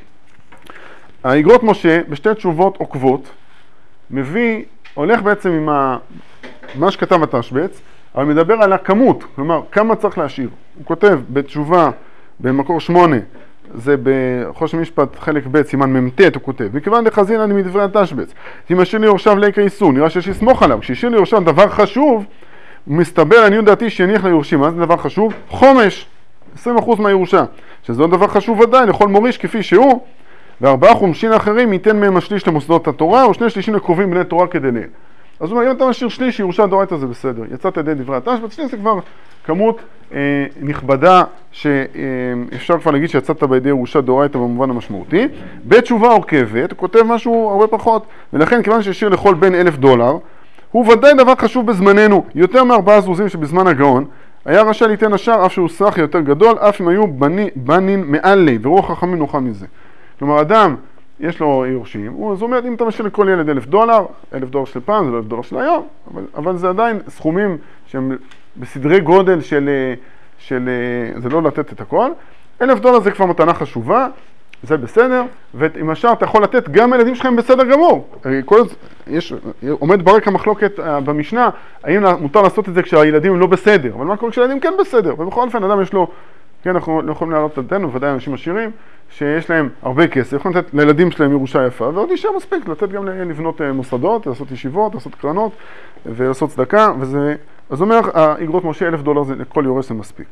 האגרות משה בשתי תשובות עוקבות, מביא, הולך בעצם עם ה, מה שכתב התשבץ, אבל מדבר על הכמות, כלומר כמה צריך להשאיר. הוא כותב בתשובה במקור שמונה, זה בחושן משפט חלק ב' סימן ממתת הוא כותב, מכיוון דחזין אני מדברי התשבץ, אם השאיר לי יורשיו ליקה איסור, נראה שיש לסמוך עליו, כשהשאיר לי יורשיו דבר חשוב, הוא מסתבר לעניות דעתי שיניח ליורשים, מה זה דבר חשוב? חומש, עשרים אחוז מהירושה, שזה עוד דבר חשוב ודאי לכל מוריש כפי שהוא, וארבעה חומשין האחרים ייתן מהם השליש למוסדות התורה, או שני שלישים לקרובים בני תורה כדי ליל. אז הוא אומר, אם אתה משאיר שליש ירושה דאורייתא זה בסדר, יצאת ידי דברי התשבץ, שליש זה כבר כמות אה, נכבדה שאפשר אה, כבר להגיד שיצאת בידי ירושה דאורייתא במובן המשמעותי. בתשובה עוקבת, הוא כותב משהו הרבה פחות, ולכן כיוון שהשאיר לכל בן אלף דולר, הוא ודאי דבר חשוב בזמננו, יותר מארבעה זוזים שבזמן הגאון, היה רשאי ליתן השאר אף שהוא סך יותר גדול, אף אם היו בני, בנין מעלי, ורוח חכמים נוחה מזה. כלומר, אדם, יש לו יורשים, הוא, אז הוא אומר, אם אתה משאיר לכל ילד אלף דולר, אלף דולר של פעם, זה לא אלף דולר של היום, אבל, אבל זה עדיין סכומים שהם בסדרי גודל של, של, זה לא לתת את הכל. אלף דולר זה כבר מתנה חשובה, זה בסדר, ועם השאר אתה יכול לתת גם הילדים שלכם בסדר גמור. כל, יש, עומד ברקע מחלוקת במשנה, האם מותר לעשות את זה כשהילדים הם לא בסדר, אבל מה קורה כשהילדים כן בסדר? ובכל אופן, אדם יש לו, כן, אנחנו לא יכולים להעלות את דעתנו, ודאי אנשים עשירים, שיש להם הרבה כסף, יכולים לתת לילדים שלהם ירושה יפה, ועוד יישאר מספיק, לתת גם לבנות מוסדות, לעשות ישיבות, לעשות קרנות, ולעשות צדקה, וזה, אז אומר, האגרות משה אלף דולר זה לכל יורש זה מספיק.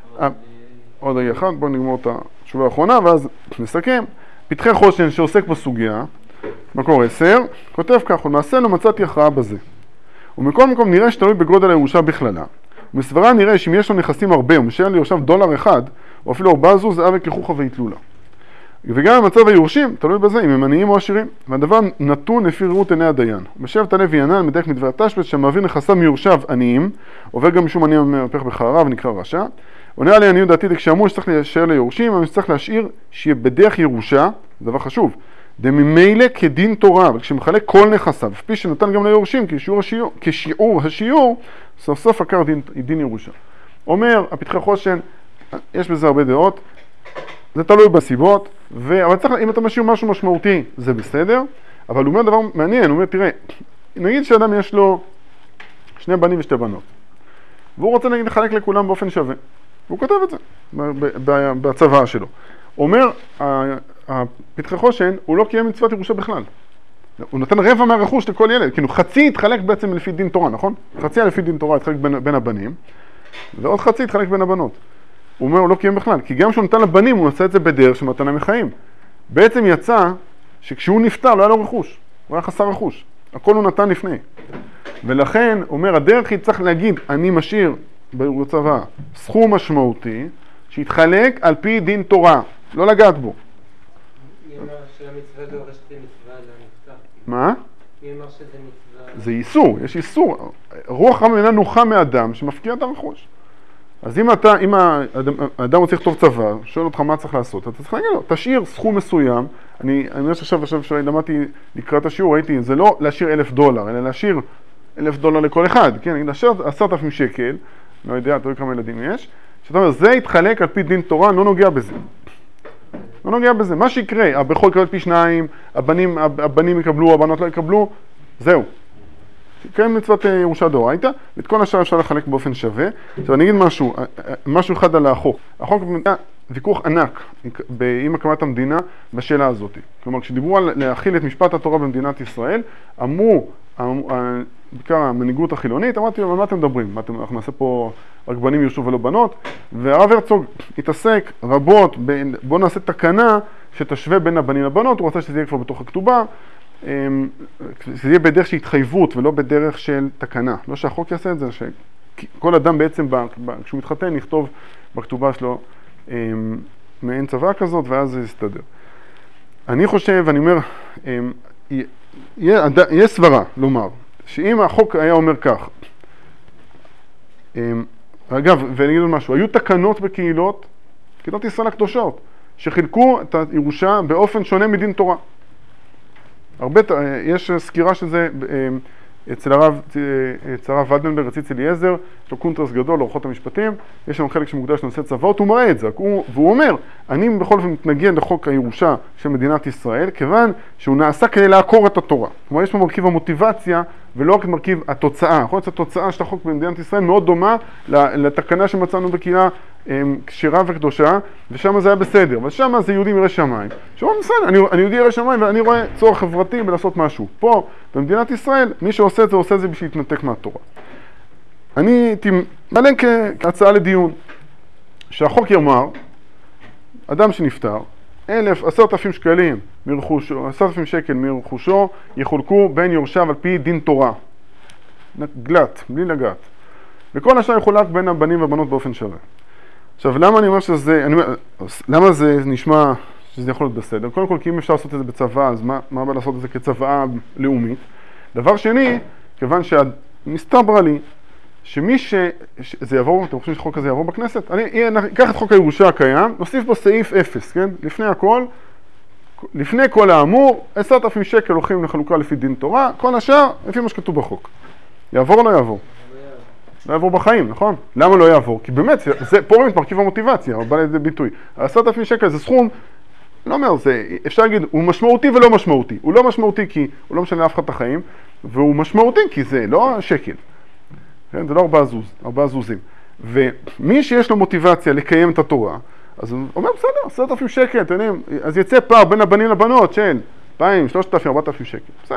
עוד רגע אחד, בואו נגמור את התשובה האחרונה, ואז נסכם. פתחי חושן שעוסק בסוגיה, מקור עשר, כותב כך, ולמעשה לא מצאתי הכרעה בזה. ומכל מקום נראה שתלוי בגודל הירושה בכללה. ומסברה נראה שאם יש לו נכסים הרבה, ומשאר לי יורשיו דולר אחד, או אפילו ארבעה זוז, זה אבק לכוחה ויתלולה. וגם במצב היורשים, תלוי בזה, אם הם עניים או עשירים. והדבר נתון לפי ראות עיני הדיין. בשבט הלוי ינן, מדייק מדבר התשבץ, שמעביר נכסיו מיורשיו עניים, עובר גם משום עניים מהפך בחררה ונקרא רשע. עונה עלי עניות דעתי, כשאמרו שצריך להישאר ליורשים, אבל שצריך להשאיר שיהיה בדרך ירושה, זה דבר חשוב, דממילא כדין תורה, אבל כשמחלק כל נכסיו, כפי שנתן גם ליורשים, כשיעור השיעור, כשיעור השיעור, סוף סוף עקר דין, דין ירושה. אומר, הפתחי חושן, יש בזה הרבה דעות, זה תלוי בסיבות, ו... אבל צריך, אם אתה משאיר משהו משמעותי, זה בסדר, אבל הוא אומר דבר מעניין, הוא אומר, תראה, נגיד שאדם יש לו שני בנים ושתי בנות, והוא רוצה נגיד לחלק לכולם באופן שווה, והוא כותב את זה בצבא שלו. הוא אומר, הפתחי חושן, הוא לא קיים מצוות ירושה בכלל. הוא נותן רבע מהרכוש לכל ילד, כאילו חצי התחלק בעצם לפי דין תורה, נכון? חצי לפי דין תורה התחלק בין, בין הבנים, ועוד חצי התחלק בין הבנות. הוא אומר, הוא לא קיים בכלל, כי גם כשהוא נתן לבנים, הוא עושה את זה בדרך של מתנה מחיים. בעצם יצא שכשהוא נפטר, לא היה לו רכוש, הוא היה חסר רכוש. הכל הוא נתן לפני. ולכן, הוא אומר, הדרך היא צריך להגיד, אני משאיר בצבא סכום משמעותי, שיתחלק על פי דין תורה, לא לגעת בו. מי אמר שהמצווה דורשת מצווה לנפטר? מה? מי אמר שזה מצווה? זה איסור, יש איסור. רוח רם אינה נוחה מאדם שמפקיע את הרכוש. אז אם אתה, אם האדם, האדם רוצה לכתוב צבא, שואל אותך מה צריך לעשות, אתה צריך להגיד לו, תשאיר סכום מסוים, אני, אני אומר שעכשיו, עכשיו שלמדתי לקראת השיעור, ראיתי, זה לא להשאיר אלף דולר, אלא להשאיר אלף דולר לכל אחד, כן, להשאיר עשרת אלפים שקל, לא יודע, תראי כמה ילדים יש, שאתה אומר, זה יתחלק על פי דין תורה, לא נוגע בזה. לא נוגע בזה. מה שיקרה, הבכור יקבל פי שניים, הבנים, הבנים יקבלו, הבנות לא יקבלו, זהו. קיים מצוות ירושה דאורייתא, ואת כל השאר אפשר לחלק באופן שווה. עכשיו אני אגיד משהו, משהו אחד על החוק. החוק היה ויכוח ענק עם הקמת המדינה בשאלה הזאת. כלומר, כשדיברו על להכיל את משפט התורה במדינת ישראל, אמרו, בעיקר המנהיגות החילונית, אמרתי, על מה אתם מדברים? אנחנו נעשה פה רק בנים ירשו ולא בנות, והרב הרצוג התעסק רבות, בואו נעשה תקנה שתשווה בין הבנים לבנות, הוא רצה שזה יהיה כבר בתוך הכתובה, שזה יהיה בדרך של התחייבות ולא בדרך של תקנה. לא שהחוק יעשה את זה, שכל אדם בעצם, כשהוא מתחתן, יכתוב בכתובה שלו מעין צבא כזאת, ואז זה יסתדר. אני חושב, אני אומר, יש סברה לומר, שאם החוק היה אומר כך, אגב, ואני אגיד משהו, היו תקנות בקהילות, קהילות ישראל הקדושות, שחילקו את הירושה באופן שונה מדין תורה. הרבה, יש סקירה שזה אצל הרב, אצל הרב ולדנברג, ציץ אליעזר, יש לו קונטרס גדול לאורחות המשפטים, יש שם חלק שמוקדש לנושא צוואות, הוא מראה את זה, והוא אומר, אני בכל אופן מתנגד לחוק הירושה של מדינת ישראל, כיוון שהוא נעשה כדי לעקור את התורה. כלומר, יש פה מרכיב המוטיבציה, ולא רק מרכיב התוצאה. יכול להיות שהתוצאה של החוק במדינת ישראל מאוד דומה לתקנה שמצאנו בקהילה כשרה וקדושה, ושם זה היה בסדר, ושם זה יהודים ירא שמיים. שאומרים, בסדר, אני, אני יהודי ירא שמיים ואני רואה צורך חברתי בלעשות משהו. פה, במדינת ישראל, מי שעושה את זה, עושה את זה בשביל להתנתק מהתורה. אני מעלה כהצעה לדיון, שהחוק יאמר, אדם שנפטר, אלף, עשרת אלפים שקלים מרכושו, עשרת אלפים שקל מרכושו, יחולקו בין יורשיו על פי דין תורה. גלת, בלי לגעת. וכל השאר יחולק בין הבנים והבנות באופן שווה. עכשיו, למה אני אומר שזה, אני, למה זה נשמע שזה יכול להיות בסדר? קודם כל, כי אם אפשר לעשות את זה בצבא, אז מה, מה בא לעשות את זה כצבאה לאומית? דבר שני, כיוון שמסתבר לי, שמי ש... זה יעבור, אתם חושבים שחוק הזה יעבור בכנסת? אני אקח את חוק הירושה הקיים, נוסיף בו סעיף אפס, כן? לפני הכל, לפני כל האמור, עשרת אלפים שקל הולכים לחלוקה לפי דין תורה, כל השאר, לפי מה שכתוב בחוק. יעבור או לא יעבור? לא יעבור בחיים, נכון? למה לא יעבור? כי באמת, זה פה באמת מרכיב המוטיבציה, אבל בא לידי ביטוי. עשרת אלפים שקל זה סכום, לא אומר, זה, אפשר להגיד, הוא משמעותי ולא משמעותי. הוא לא משמעותי כי הוא לא משנה לאף אחד את החיים, והוא משמעותי כי זה לא שקל. כן? זה לא ארבעה זוז, ארבעה זוזים. ומי שיש לו מוטיבציה לקיים את התורה, אז הוא אומר, בסדר, עשרת אלפים שקל, אתם יודעים, אז יצא פער בין הבנים לבנות של אלפיים, שלושת אלפים, ארבעת אלפים שקל. בסדר.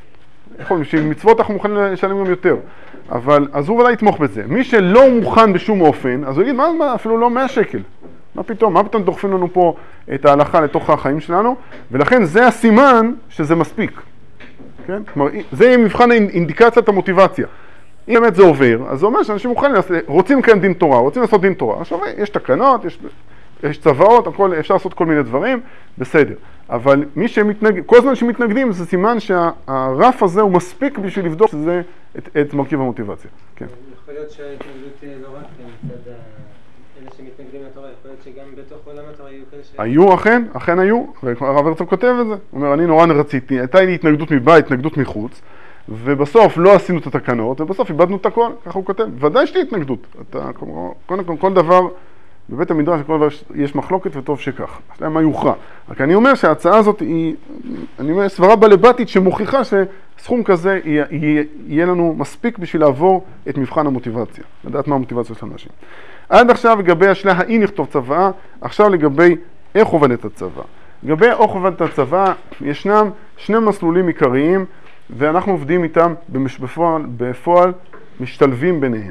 יכול, בשביל מצוות אנחנו מוכנים לשלם גם יותר. אבל, אז הוא ודאי יתמוך בזה. מי שלא מוכן בשום אופן, אז הוא יגיד, מה, מה, אפילו לא מאה שקל. מה פתאום? מה פתאום דוחפים לנו פה את ההלכה לתוך החיים שלנו? ולכן זה הסימן שזה מספיק. כן? כלומר, זה יהיה מבחן אינדיקציית המוטיבציה. אם באמת זה עובר, אז זה אומר שאנשים מוכנים, רוצים לקיים דין תורה, רוצים לעשות דין תורה. עכשיו, יש תקנות, יש, יש צוואות, הכל, אפשר לעשות כל מיני דברים, בסדר. אבל מי שמתנגד, כל הזמן שמתנגדים, זה סימן שהרף הזה הוא מספיק בשביל לבדוק שזה את, את מרכיב המוטיבציה. כן. יכול להיות שההתנגדות תהיה לא רק מצד אלה שמתנגדים לתורה, יכול להיות שגם בתוך עולם התורה היו כאלה ש... היו, אכן, אכן היו, והרב הרצוג כותב את זה. הוא אומר, אני נורא רציתי, הייתה לי התנגדות מבית, התנגדות מחוץ, ובסוף לא עשינו את התקנות, ובסוף איבדנו את הכל, ככה הוא כותב. ודאי שתהיה התנגדות. אתה, קודם כל, כל דבר, בבית המדרש, כל דבר יש מחלוקת וטוב שכך. השאלה מה יוכרע. רק אני אומר שההצעה הזאת היא, אני אומר, סברה בלבטית שמוכיחה שסכום כזה יהיה, יהיה, יהיה לנו מספיק בשביל לעבור את מבחן המוטיבציה. לדעת מה המוטיבציה של אנשים. עד עכשיו לגבי השאלה האם נכתוב צבא, עכשיו לגבי איך עובדת הצבא. לגבי איך עובדת הצבא, ישנם שני מסלולים עיקריים, ואנחנו עובדים איתם בפועל, בפועל משתלבים ביניהם.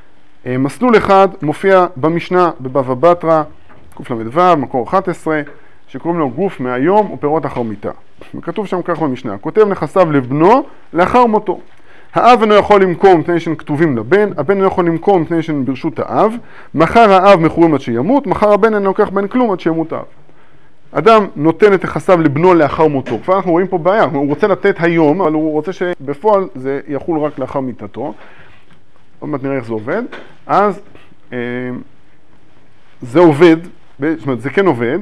מסלול אחד מופיע במשנה בבבא בתרא, קל"ו, מקור אחת עשרה, שקוראים לו גוף מהיום ופירות אחר מיתה. וכתוב שם כך במשנה, כותב נכסיו לבנו לאחר מותו. האב אינו יכול למכור מפני שהן כתובים לבן, הבן אינו יכול למכור מפני שהן ברשות האב, מחר האב מכורים עד שימות, מחר הבן אינו לוקח בן כלום עד שימות האב. אדם נותן את נכסיו לבנו לאחר מותו. כבר אנחנו רואים פה בעיה, הוא רוצה לתת היום, אבל הוא רוצה שבפועל זה יחול רק לאחר מיתתו. עוד מעט נראה איך זה עובד. אז אה, זה עובד, זאת אומרת, זה כן עובד,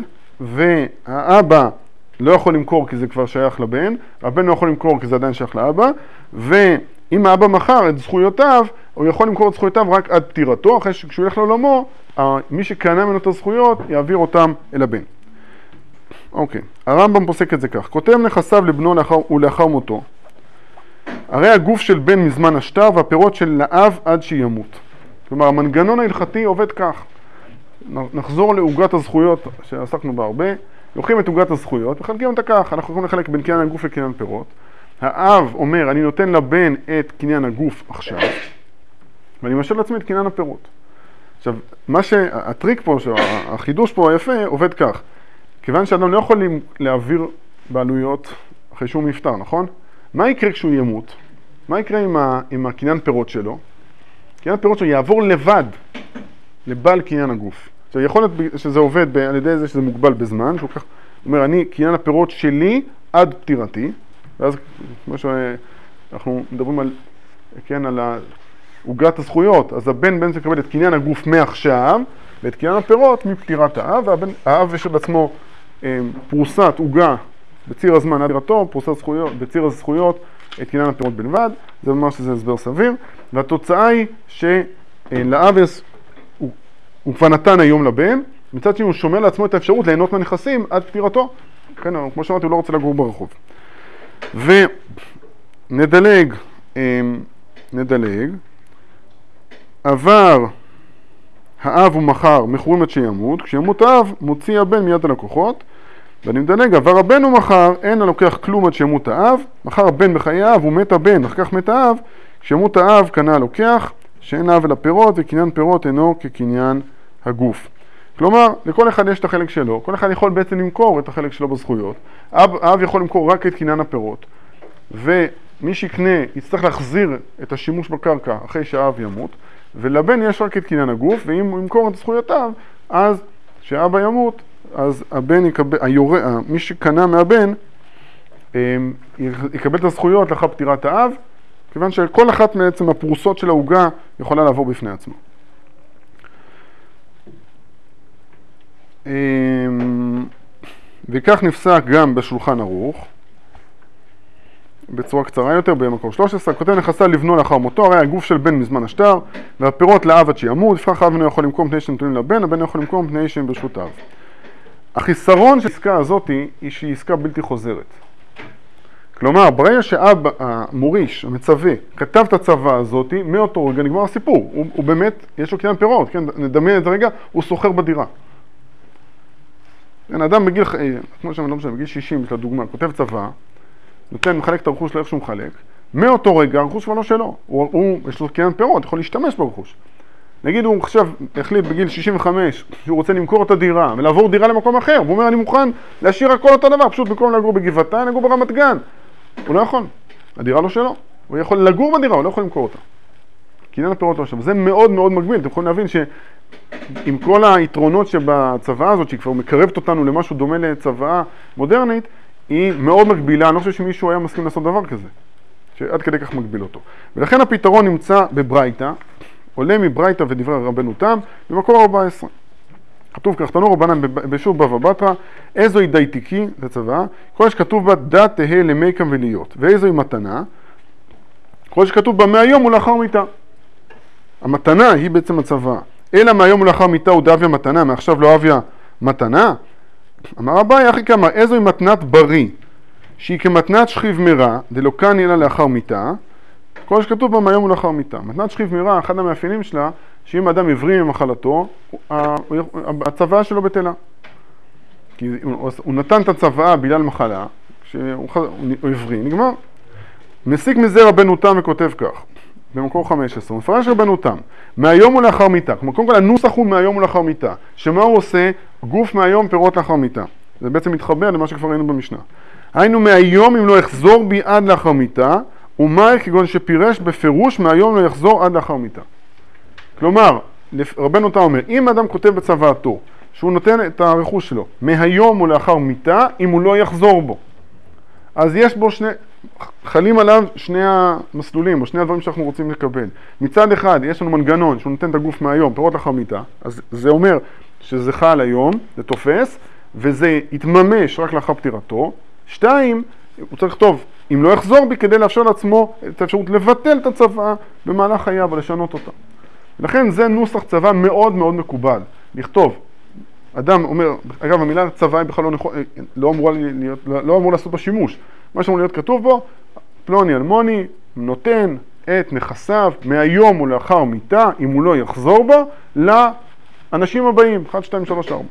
והאבא לא יכול למכור כי זה כבר שייך לבן, הבן לא יכול למכור כי זה עדיין שייך לאבא, ואם האבא מכר את זכויותיו, הוא יכול למכור את זכויותיו רק עד פטירתו, אחרי שכשהוא ילך לעולמו, מי שקנה ממנו את הזכויות יעביר אותם אל הבן. אוקיי, הרמב"ם פוסק את זה כך, כותב נכסיו לבנו לאחר, ולאחר מותו, הרי הגוף של בן מזמן השטר והפירות של לאב עד שימות. כלומר, המנגנון ההלכתי עובד כך. נחזור לעוגת הזכויות שעסקנו בה הרבה, לוקחים את עוגת הזכויות וחלקים אותה כך, אנחנו יכולים לחלק בין קניין הגוף לקניין פירות. האב אומר, אני נותן לבן את קניין הגוף עכשיו, ואני משאיר לעצמי את קניין הפירות. עכשיו, מה שהטריק פה, החידוש פה היפה, עובד כך. כיוון שאדם לא יכול להעביר בעלויות אחרי שהוא מפטר, נכון? מה יקרה כשהוא ימות? מה יקרה עם, ה, עם הקניין פירות שלו? קניין פירות שלו יעבור לבד לבעל קניין הגוף. עכשיו, יכול להיות שזה עובד על ידי זה שזה מוגבל בזמן, שהוא כך אומר, אני, קניין הפירות שלי עד פטירתי, ואז כמו שאנחנו מדברים על, כן, על עוגת הזכויות, אז הבן בן זה קבל את קניין הגוף מעכשיו, ואת קניין הפירות מפטירת האב, והבן, האב יש בעצמו פרוסת עוגה בציר הזמן עד פטירתו, פרוסת זכויות, בציר הזכויות את קניין הפירות בלבד, זה ממש שזה הסבר סביר, והתוצאה היא שלאב הוא, הוא כבר נתן היום לבן, מצד שני הוא שומר לעצמו את האפשרות ליהנות מהנכסים עד פטירתו, כן, כמו שאמרתי, הוא לא רוצה לגור ברחוב. ונדלג, נדלג, עבר האב ומחר מכורים עד שימות, כשימות האב מוציא הבן מיד הלקוחות, ואני מדלג, עבר הבן ומחר, אין הלוקח כלום עד שימות האב, מחר הבן בחיי האב ומת הבן, אחר כך מת האב, כשימות האב קנה הלוקח, שאין האב אלא פירות, וקניין פירות אינו כקניין הגוף. כלומר, לכל אחד יש את החלק שלו, כל אחד יכול בעצם למכור את החלק שלו בזכויות, האב, האב יכול למכור רק את קניין הפירות, ומי שיקנה יצטרך להחזיר את השימוש בקרקע אחרי שהאב ימות, ולבן יש רק את קניין הגוף, ואם הוא ימכור את זכויותיו, אז כשאבא ימות, אז הבן יקבל, היורה, מי שקנה מהבן, יקבל את הזכויות לאחר פטירת האב, כיוון שכל אחת מעצם הפרוסות של ההוגה יכולה לעבור בפני עצמו. וכך נפסק גם בשולחן ערוך, בצורה קצרה יותר, במקור שלוש עשרה, כותב נכסה לבנו לאחר מותו, הרי הגוף של בן מזמן השטר, והפירות לאב עד שימות, לפרח האב אינו יכול למכור מפני שנתונים לבן, הבן יכול למכור מפני שהם ברשות האב. החיסרון של העסקה הזאת היא שהיא עסקה בלתי חוזרת. כלומר, ברגע שאב המוריש, המצווה, כתב את הצוואה הזאת, מאותו רגע נגמר הסיפור. הוא, הוא באמת, יש לו קניין פירות, כן? נדמיין את זה רגע, הוא סוחר בדירה. כן, אדם בגיל, כמו שאני לא משנה, בגיל שישים, יש לה דוגמה, כותב צוואה, נותן, מחלק את הרכוש לאיך שהוא מחלק, מאותו רגע הרכוש כבר לא שלו. הוא, הוא, יש לו קניין פירות, יכול להשתמש ברכוש. נגיד הוא עכשיו החליט בגיל שישים וחמש שהוא רוצה למכור את הדירה ולעבור דירה למקום אחר, והוא אומר אני מוכן להשאיר הכל אותו דבר, פשוט במקום לגור בגבעתיים, לגור ברמת גן. הוא לא יכול, הדירה לא שלו, הוא יכול לגור בדירה, הוא לא יכול למכור אותה. קניין הפירות לא שלו, זה מאוד מאוד מגביל, אתם יכולים להבין שעם כל היתרונות שבצוואה הזאת, שהיא כבר מקרבת אותנו למשהו דומה לצוואה מודרנית, היא מאוד מגבילה, אני לא חושב שמישהו היה מסכים לעשות דבר כזה, שעד כדי כך מגביל אותו. ולכן הפתרון נמצא בברייתא, עולה מברייתא ודברי רבנו תם, במקור ארבע עשרה. כתוב כך, תנו רבנן בשוב בבא בתרא, איזוהי דייתיקי, זה צוואה, כל שכתוב בה דת תהא למיקם ולהיות, ואיזוהי מתנה, כל שכתוב בה מהיום ולאחר מיתה. המתנה היא בעצם הצוואה, אלא מהיום ולאחר מיתה הוא דאביה מתנה, מעכשיו לא אביה מתנה. אמר אביי, אחי כאמר, איזוהי מתנת בריא, שהיא כמתנת שכיב מרע, דלוקן אלא לאחר מיתה, כל שכתוב בה מהיום ולאחר מיתה. מתנת שכיב מרע, אחד המאפיינים שלה, שאם האדם עברי ממחלתו, הצוואה שלו בטלה. כי הוא נתן את הצוואה בגלל מחלה, כשהוא עברי, נגמר. מסיק מזה רבנו תם וכותב כך, במקור חמש עשרה, מפרש רבנו תם, מהיום ולאחר מיתה, כמו קודם כל הנוסח הוא מהיום ולאחר מיתה, שמה הוא עושה? גוף מהיום פירות לאחר מיתה. זה בעצם מתחבר למה שכבר ראינו במשנה. היינו מהיום אם לא יחזור בי עד לאחר מיתה, ומאי כגון שפירש בפירוש מהיום לא יחזור עד לאחר מיתה. כלומר, רבנו תם אומר, אם אדם כותב בצוואתו, שהוא נותן את הרכוש שלו, מהיום ולאחר מיתה, אם הוא לא יחזור בו. אז יש בו שני, חלים עליו שני המסלולים, או שני הדברים שאנחנו רוצים לקבל. מצד אחד, יש לנו מנגנון שהוא נותן את הגוף מהיום, פירות לאחר מיתה, אז זה אומר שזה חל היום, זה תופס, וזה יתממש רק לאחר פטירתו. שתיים, הוא צריך לכתוב, אם לא יחזור בי, כדי לאפשר לעצמו את האפשרות לבטל את הצוואה במהלך חייו ולשנות אותה. לכן זה נוסח צוואה מאוד מאוד מקובל. לכתוב, אדם אומר, אגב המילה צוואה היא בכלל לא, נכון, לא, אמורה להיות, לא אמור לעשות בשימוש. מה שאמור להיות כתוב בו, פלוני אלמוני נותן את נכסיו מהיום ולאחר מיתה, אם הוא לא יחזור בו, לאנשים הבאים, אחת, שתיים, שלוש, ארבע.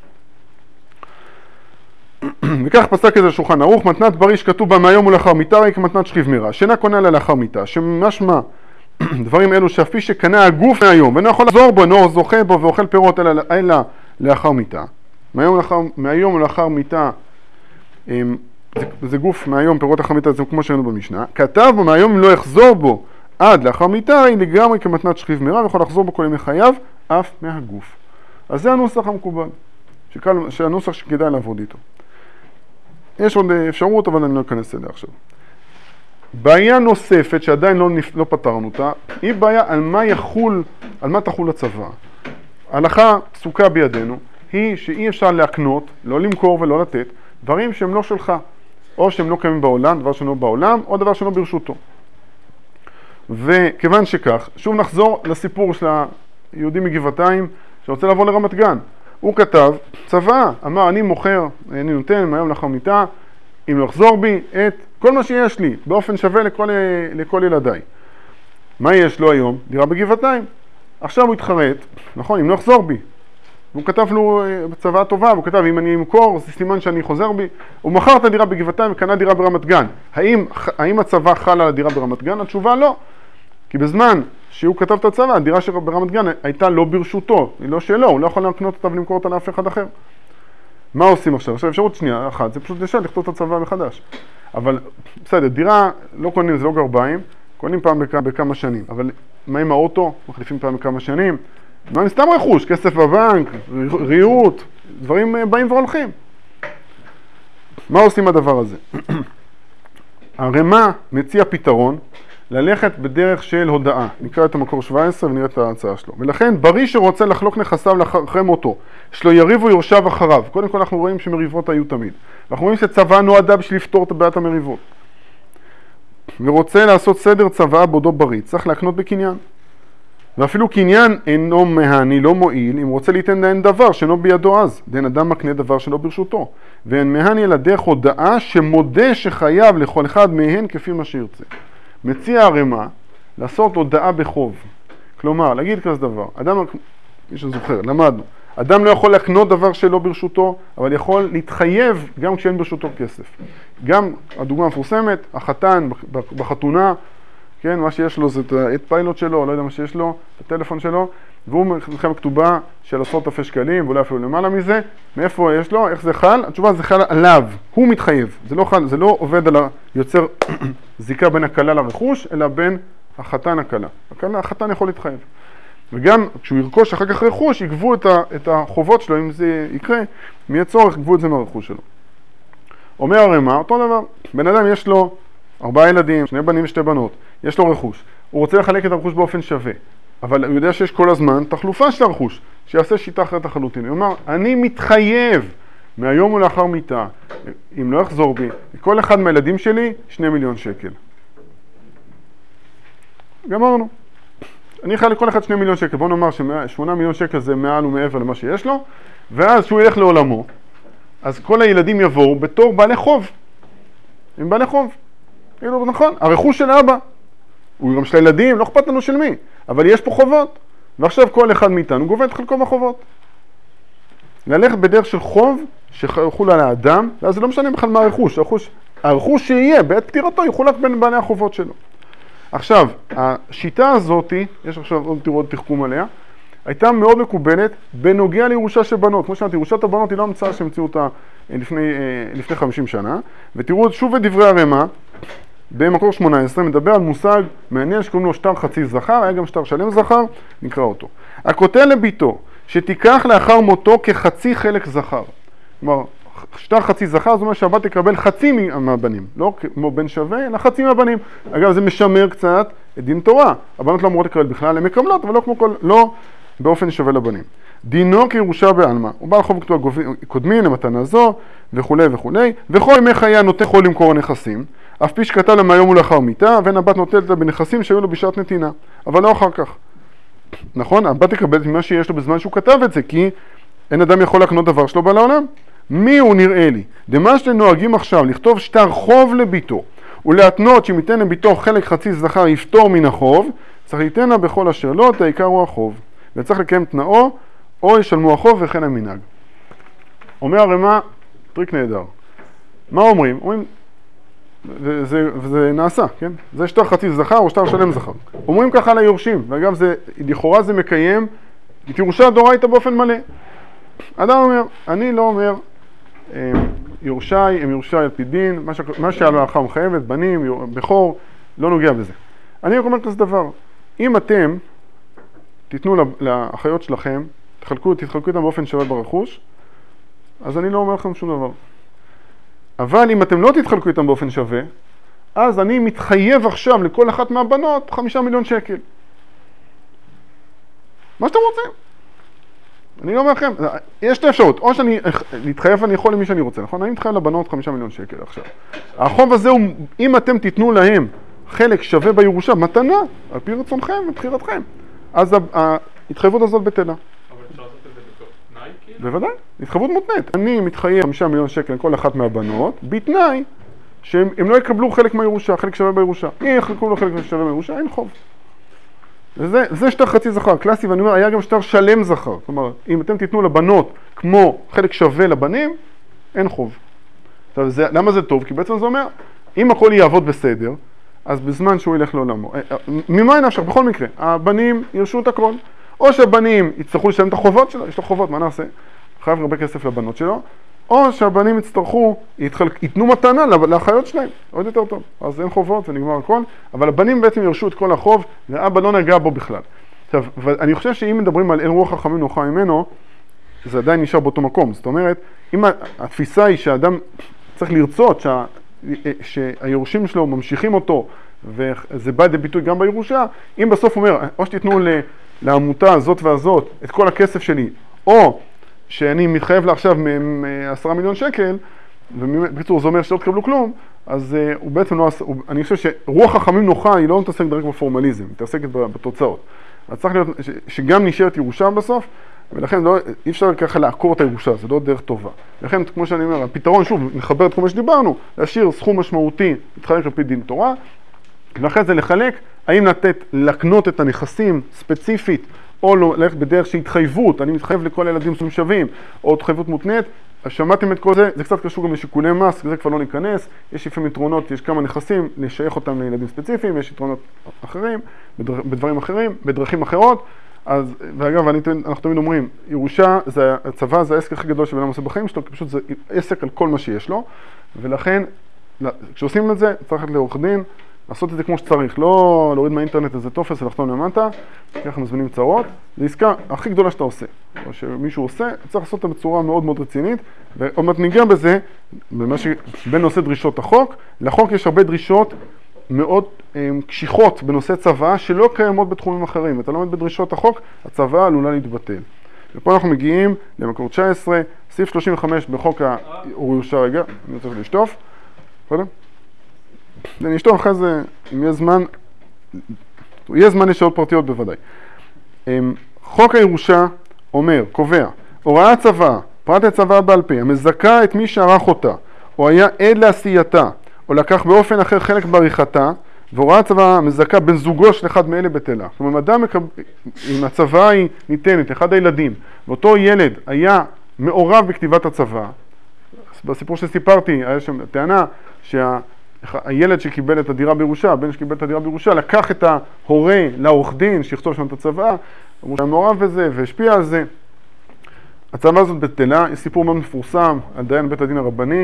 וכך פסק איזה שולחן ערוך, מתנת בריא שכתוב בה מהיום ולאחר מיתה, היא כמתנת שכיב מרע, שאינה קונה לה לאחר מיתה, שמשמע דברים אלו שאפי שקנה הגוף מהיום, ואינו יכול לחזור בו, אינו זוכה בו ואוכל פירות אלא, אלא לאחר מיתה. מהיום, לאחר, מהיום ולאחר מיתה, זה, זה גוף מהיום, פירות לאחר מיתה, זה כמו שראינו במשנה. כתב בו, מהיום לא יחזור בו עד לאחר מיתה, היא לגמרי כמתנת שכיב מרע, ויכול לחזור בו כל ימי חייו, אף מהגוף. אז זה הנוסח המקובל, שקל, שהנוסח שכדאי לעבוד איתו. יש עוד אפשרות, אבל אני לא אכנס אליה עכשיו. בעיה נוספת שעדיין לא, לא פתרנו אותה, היא בעיה על מה יחול, על מה תחול הצוואה. ההלכה פסוקה בידינו, היא שאי אפשר להקנות, לא למכור ולא לתת, דברים שהם לא שלך. או שהם לא קיימים בעולם, דבר שאינו בעולם, או דבר שאינו ברשותו. וכיוון שכך, שוב נחזור לסיפור של היהודי מגבעתיים שרוצה לבוא לרמת גן. הוא כתב צוואה, אמר אני מוכר, אני נותן מהיום לאחר מיתה, אם לא יחזור בי את כל מה שיש לי, באופן שווה לכל, לכל ילדיי. מה יש לו היום? דירה בגבעתיים. עכשיו הוא התחרט, נכון, אם לא יחזור בי. הוא כתב לו בצוואה טובה, הוא כתב אם אני אמכור, זה סימן שאני חוזר בי. הוא מכר את הדירה בגבעתיים וקנה דירה ברמת גן. האם, האם הצוואה חלה על הדירה ברמת גן? התשובה לא. כי בזמן שהוא כתב את הצוואה, הדירה ברמת גן הייתה לא ברשותו, היא לא שלו, הוא לא יכול לקנות אותה ולמכור אותה לאף אחד אחר. מה עושים עכשיו? עכשיו אפשרות שנייה, אחת, זה פשוט לשאול, לכתוב את הצוואה מחדש. אבל בסדר, דירה לא קונים, זה לא גרביים, קונים פעם בכמה, בכמה שנים. אבל מה עם האוטו? מחליפים פעם בכמה שנים. מה עם סתם רכוש? כסף בבנק, ריהוט, דברים באים והולכים. מה עושים הדבר הזה? הרמ"א מציע פתרון, ללכת בדרך של הודעה. נקרא את המקור שבע עשרה ונראה את ההצעה שלו. ולכן, בריא שרוצה לחלוק נכסיו אחרי מותו, שלא יריבו יורשיו אחריו. קודם כל אנחנו רואים שמריבות היו תמיד. אנחנו רואים שצוואה נועדה בשביל לפתור את בעיית המריבות. ורוצה לעשות סדר צוואה בעודו בריא, צריך להקנות בקניין. ואפילו קניין אינו מהני, לא מועיל, אם רוצה ליתן להן דבר שאינו בידו אז. דין אדם מקנה דבר שלא ברשותו. ואין מהני אלא דרך הודעה שמודה שחייב לכל אחד מהן כפי מה שירצה. מציע הרמ"א לעשות הודעה בחוב. כלומר, להגיד כזה דבר, אדם, מי שזוכר, למדנו, אדם לא יכול להקנות דבר שלא ברשותו, אבל יכול להתחייב גם כשאין ברשותו כסף. גם הדוגמה המפורסמת, החתן בחתונה, כן, מה שיש לו זה את פיילוט שלו, לא יודע מה שיש לו, את הטלפון שלו, והוא מכם כתובה של עשרות אלפי שקלים, ואולי אפילו למעלה מזה, מאיפה יש לו, איך זה חל? התשובה זה חל עליו, הוא מתחייב. זה לא חל, זה לא עובד על היוצר זיקה בין הכלה לרכוש, אלא בין החתן הכלה. החתן יכול להתחייב. וגם כשהוא ירכוש אחר כך רכוש, יגבו את, ה, את החובות שלו, אם זה יקרה, מי הצורך, יגבו את זה מהרכוש שלו. אומר הרמ"א, אותו דבר, בן אדם יש לו ארבעה ילדים, שני בנים ושתי בנות, יש לו רכוש. הוא רוצה לחלק את הרכוש באופן שווה, אבל הוא יודע שיש כל הזמן תחלופה של הרכוש, שיעשה שיטה אחרת לחלוטין. הוא אומר, אני מתחייב מהיום ולאחר מיתה, אם לא יחזור בי, כל אחד מהילדים שלי, שני מיליון שקל. גמרנו. אני אחלק לכל אחד שני מיליון שקל, בוא נאמר ששמונה מיליון שקל זה מעל ומעבר למה שיש לו, ואז שהוא ילך לעולמו, אז כל הילדים יבואו בתור בעלי חוב. עם בעלי חוב. כאילו, נכון, הרכוש של האבא. הוא גם של הילדים, לא אכפת לנו של מי, אבל יש פה חובות. ועכשיו כל אחד מאיתנו גובה את חלקו בחובות. ללכת בדרך של חוב שיחול על האדם, ואז זה לא משנה בכלל מה הרכוש. הרכוש, הרכוש שיהיה, בעת פטירתו יחולק בין בעלי החובות שלו. עכשיו, השיטה הזאת, יש עכשיו עוד תראו עוד תחכום עליה, הייתה מאוד מקובלת בנוגע לירושה של בנות. כמו שאמרתי, ירושת הבנות היא לא המצאה שהמציאו אותה לפני, לפני חמישים שנה. ותראו שוב את דברי הרמ"א, במקור שמונה עשרה, מדבר על מושג מעניין שקוראים לו שטר חצי זכר, היה גם שטר שלם זכר, נקרא אותו. הכותל לביתו, שתיקח לאחר מותו כחצי חלק זכר. כלומר, שטר חצי זכר, זאת אומרת שהבת תקבל חצי מהבנים, לא כמו בן שווה, אלא חצי מהבנים. אגב, זה משמר קצת את דין תורה. הבנות לא אמורות לקבל בכלל, הן מקבלות, אבל לא כמו כל, לא באופן שווה לבנים. דינו כירושה בעלמא, הוא בא לחוב כתוב קודמין למתנה זו, וכו' וכו'. וכל ימי חייה נוטה יכול למכור נכסים, אף פי שכתב להם היום ולאחר מיתה, ואין הבת נוטלת לה בנכסים שהיו לו בשעת נתינה, אבל לא אחר כך. נכון? הבת תקבל ממה שיש לו בזמן שהוא כתב את זה, כי אין אדם יכול לקנות דבר שלו בעל העולם. מי הוא נראה לי? דמה שנוהגים עכשיו לכתוב שטר חוב לביתו, ולהתנות שמיתן לביתו חלק חצי זכר יפטור מן החוב, צריך ליתנה בכל אשר לא, העיקר הוא החוב. וצריך לקיים תנאו, או ישלמו החוב וכן המנהג. אומר הרמ"א, טריק נהדר. מה אומרים? אומרים, וזה, וזה נעשה, כן? זה שטר חצי זכר או שטר שלם זכר. אומרים ככה ליורשים, ואגב, זה, לכאורה זה מקיים את ירושה דאורייתא באופן מלא. אדם אומר, אני לא אומר, יורשי הם יורשי על פי דין, מה, ש... מה שההלכה מחייבת, בנים, בכור, לא נוגע בזה. אני אומר כזה דבר, אם אתם תיתנו לאחיות שלכם, תחלקו, תתחלקו איתם באופן שווה ברכוש, אז אני לא אומר לכם שום דבר. אבל אם אתם לא תתחלקו איתם באופן שווה, אז אני מתחייב עכשיו לכל אחת מהבנות חמישה מיליון שקל. מה שאתם רוצים. אני לא אומר לכם, יש שתי אפשרות, או שאני אתחייב אני יכול למי שאני רוצה, נכון? אני מתחייב לבנות חמישה מיליון שקל עכשיו. החוב הזה הוא, אם אתם תיתנו להם חלק שווה בירושה, מתנה, על פי רצונכם ובחירתכם, אז ההתחייבות הזאת בטלה. אבל אפשר לעשות את זה בתוך תנאי כאילו? בוודאי, התחייבות מותנית. אני מתחייב חמישה מיליון שקל לכל אחת מהבנות, בתנאי שהם לא יקבלו חלק מהירושה, חלק שווה בירושה. אם יחלקו לו חלק שווה בירושה, אין חוב. וזה, זה שטר חצי זכר, קלאסי, ואני אומר, היה גם שטר שלם זכר. כלומר, אם אתם תיתנו לבנות כמו חלק שווה לבנים, אין חוב. עכשיו, זה, למה זה טוב? כי בעצם זה אומר, אם הכל יעבוד בסדר, אז בזמן שהוא ילך לעולמו. ממה אין אפשר? בכל מקרה, הבנים ירשו את הכל. או שהבנים יצטרכו לשלם את החובות שלו, יש לו חובות, מה נעשה? חייב הרבה כסף לבנות שלו. או שהבנים יצטרכו, יתחלק, ייתנו מתנה לאחיות שלהם, עוד יותר טוב. אז אין חובות, זה נגמר הכל, אבל הבנים בעצם ירשו את כל החוב, ואבא לא נגע בו בכלל. עכשיו, ואני חושב שאם מדברים על אין רוח חכמים נוחה ממנו, זה עדיין נשאר באותו מקום. זאת אומרת, אם התפיסה היא שהאדם צריך לרצות שה, שהיורשים שלו ממשיכים אותו, וזה בא לביטוי גם בירושה, אם בסוף אומר, או שתיתנו לעמותה הזאת והזאת את כל הכסף שלי, או שאני מתחייב לה עכשיו מעשרה מיליון שקל, ובקיצור זה אומר שלא תקבלו כלום, אז uh, הוא בעצם לא עשה, הוא, אני חושב שרוח חכמים נוחה היא לא מתעסקת רק בפורמליזם, היא מתעסקת בתוצאות. אז צריך להיות ש, שגם נשארת ירושה בסוף, ולכן לא, אי אפשר ככה לעקור את הירושה, זה לא דרך טובה. לכן, כמו שאני אומר, הפתרון, שוב, נחבר את כל מה שדיברנו, להשאיר סכום משמעותי, להתחלק על פי דין תורה, ואחרי זה לחלק, האם לתת, לקנות את הנכסים ספציפית, או ללכת בדרך של התחייבות, אני מתחייב לכל הילדים שווים, או התחייבות מותנית, שמעתם את כל זה, זה קצת קשור גם לשיקולי מס, זה כבר לא ניכנס, יש לפעמים יתרונות, יש כמה נכסים, לשייך אותם לילדים ספציפיים, יש יתרונות אחרים, בדברים אחרים, בדרכים אחרות, אז, ואגב, אני, אנחנו תמיד אומרים, ירושה, זה, הצבא זה העסק הכי גדול שבן אדם עושה בחיים שלו, כי פשוט זה עסק על כל מה שיש לו, ולכן, כשעושים את זה, צריך להיות לעורך דין, לעשות את זה כמו שצריך, לא להוריד מהאינטרנט איזה טופס ולחתום למטה, ככה מזמינים צרות, זה עסקה הכי גדולה שאתה עושה, או שמישהו עושה, צריך לעשות אותה בצורה מאוד מאוד רצינית, ועוד מעט ניגע בזה, במה שבין נושא דרישות החוק, לחוק יש הרבה דרישות מאוד הם, קשיחות בנושא צבא, שלא קיימות בתחומים אחרים, אתה לא עומד בדרישות החוק, הצבא עלולה להתבטל. ופה אנחנו מגיעים למקור תשע עשרה, סעיף שלושים וחמש בחוק הירושה, רגע, אני רוצה לשטוף, קודם? אני אשתום אחרי זה, אם יהיה זמן, יהיה זמן לשאלות פרטיות בוודאי. חוק הירושה אומר, קובע, הוראת צבא, פרט הצבא בעל פה, המזכה את מי שערך אותה, או היה עד לעשייתה, או לקח באופן אחר חלק בעריכתה, והוראת צבא מזכה בן זוגו של אחד מאלה בטלה. זאת אומרת, אדם מקב... אם הצבא היא ניתנת לאחד הילדים, ואותו ילד היה מעורב בכתיבת הצבא, בסיפור שסיפרתי, היה שם טענה שה... הילד שקיבל את הדירה בירושה, הבן שקיבל את הדירה בירושה, לקח את ההורה לעורך דין שיכתוב שם את הצבא, הוא היה מעורב בזה והשפיע על זה. הצבא הזאת בטלה, יש סיפור מאוד מפורסם על דיין בית הדין הרבני,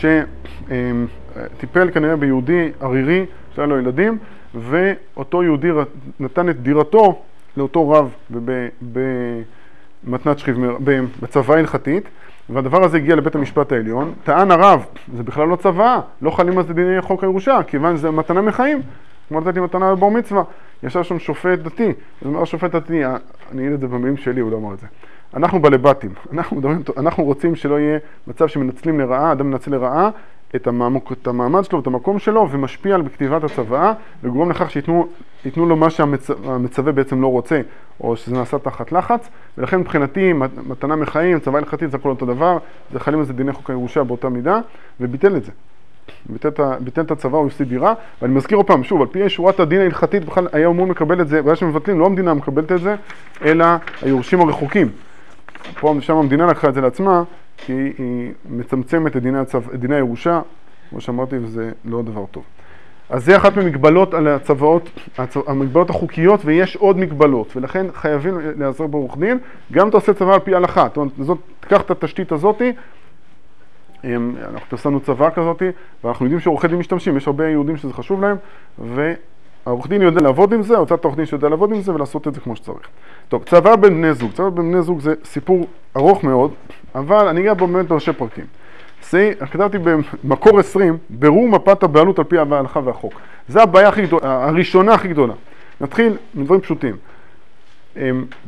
שטיפל כנראה ביהודי ערירי, שהיה לו ילדים, ואותו יהודי נתן את דירתו לאותו רב במתנת שכיב, בצבא הלכתית, והדבר הזה הגיע לבית המשפט העליון, טען הרב, זה בכלל לא צבא, לא חלים על זה דיני חוק הירושה, כיוון שזה מתנה מחיים, כמו לתת לי מתנה בבר מצווה, ישב שם שופט דתי, אז אומר השופט דתי, אני אגיד את זה במילים שלי, הוא לא אמר את זה, אנחנו בלבטים, אנחנו, מדברים, אנחנו רוצים שלא יהיה מצב שמנצלים לרעה, אדם מנצל לרעה את, המעמד, את המעמד שלו, את המקום שלו, ומשפיע על בכתיבת הצבא, וגורם לכך שיתנו ייתנו לו מה שהמצווה בעצם לא רוצה, או שזה נעשה תחת לחץ, ולכן מבחינתי מתנה מחיים, צבא הלכתית זה הכל אותו דבר, זה חלים על זה דיני חוק הירושה באותה מידה, וביטל את זה. ביטל, ביטל את הצבא, הוא הפסיד דירה, ואני מזכיר עוד פעם, שוב, על פי שורת הדין ההלכתית, בכלל היה אמור לקבל את זה, והיה שמבטלים, לא המדינה מקבלת את זה, אלא היורשים הרחוקים. פה שם המדינה לקחה את זה לעצמה, כי היא מצמצמת את דיני, הצו, את דיני הירושה, כמו שאמרתי, וזה לא דבר טוב. אז זה אחת ממגבלות על הצוואות, המגבלות החוקיות, ויש עוד מגבלות, ולכן חייבים לעזר בעורך דין, גם אתה עושה צבא על פי הלכה, זאת אומרת, זאת, תיקח את התשתית הזאת, אנחנו פרסמנו צבא כזאת, ואנחנו יודעים שעורכי דין משתמשים, יש הרבה יהודים שזה חשוב להם, והעורך דין יודע לעבוד עם זה, הוצאת העורך דין שיודע לעבוד עם זה, ולעשות את זה כמו שצריך. טוב, צבא בין בני זוג, צבא בין בני זוג זה סיפור ארוך מאוד, אבל אני אגע בו באמת בראשי פרקים. כתבתי במקור עשרים, ברור מפת הבעלות על פי ההלכה והחוק. זה הבעיה הכי גדולה, הראשונה הכי גדולה. נתחיל מדברים פשוטים.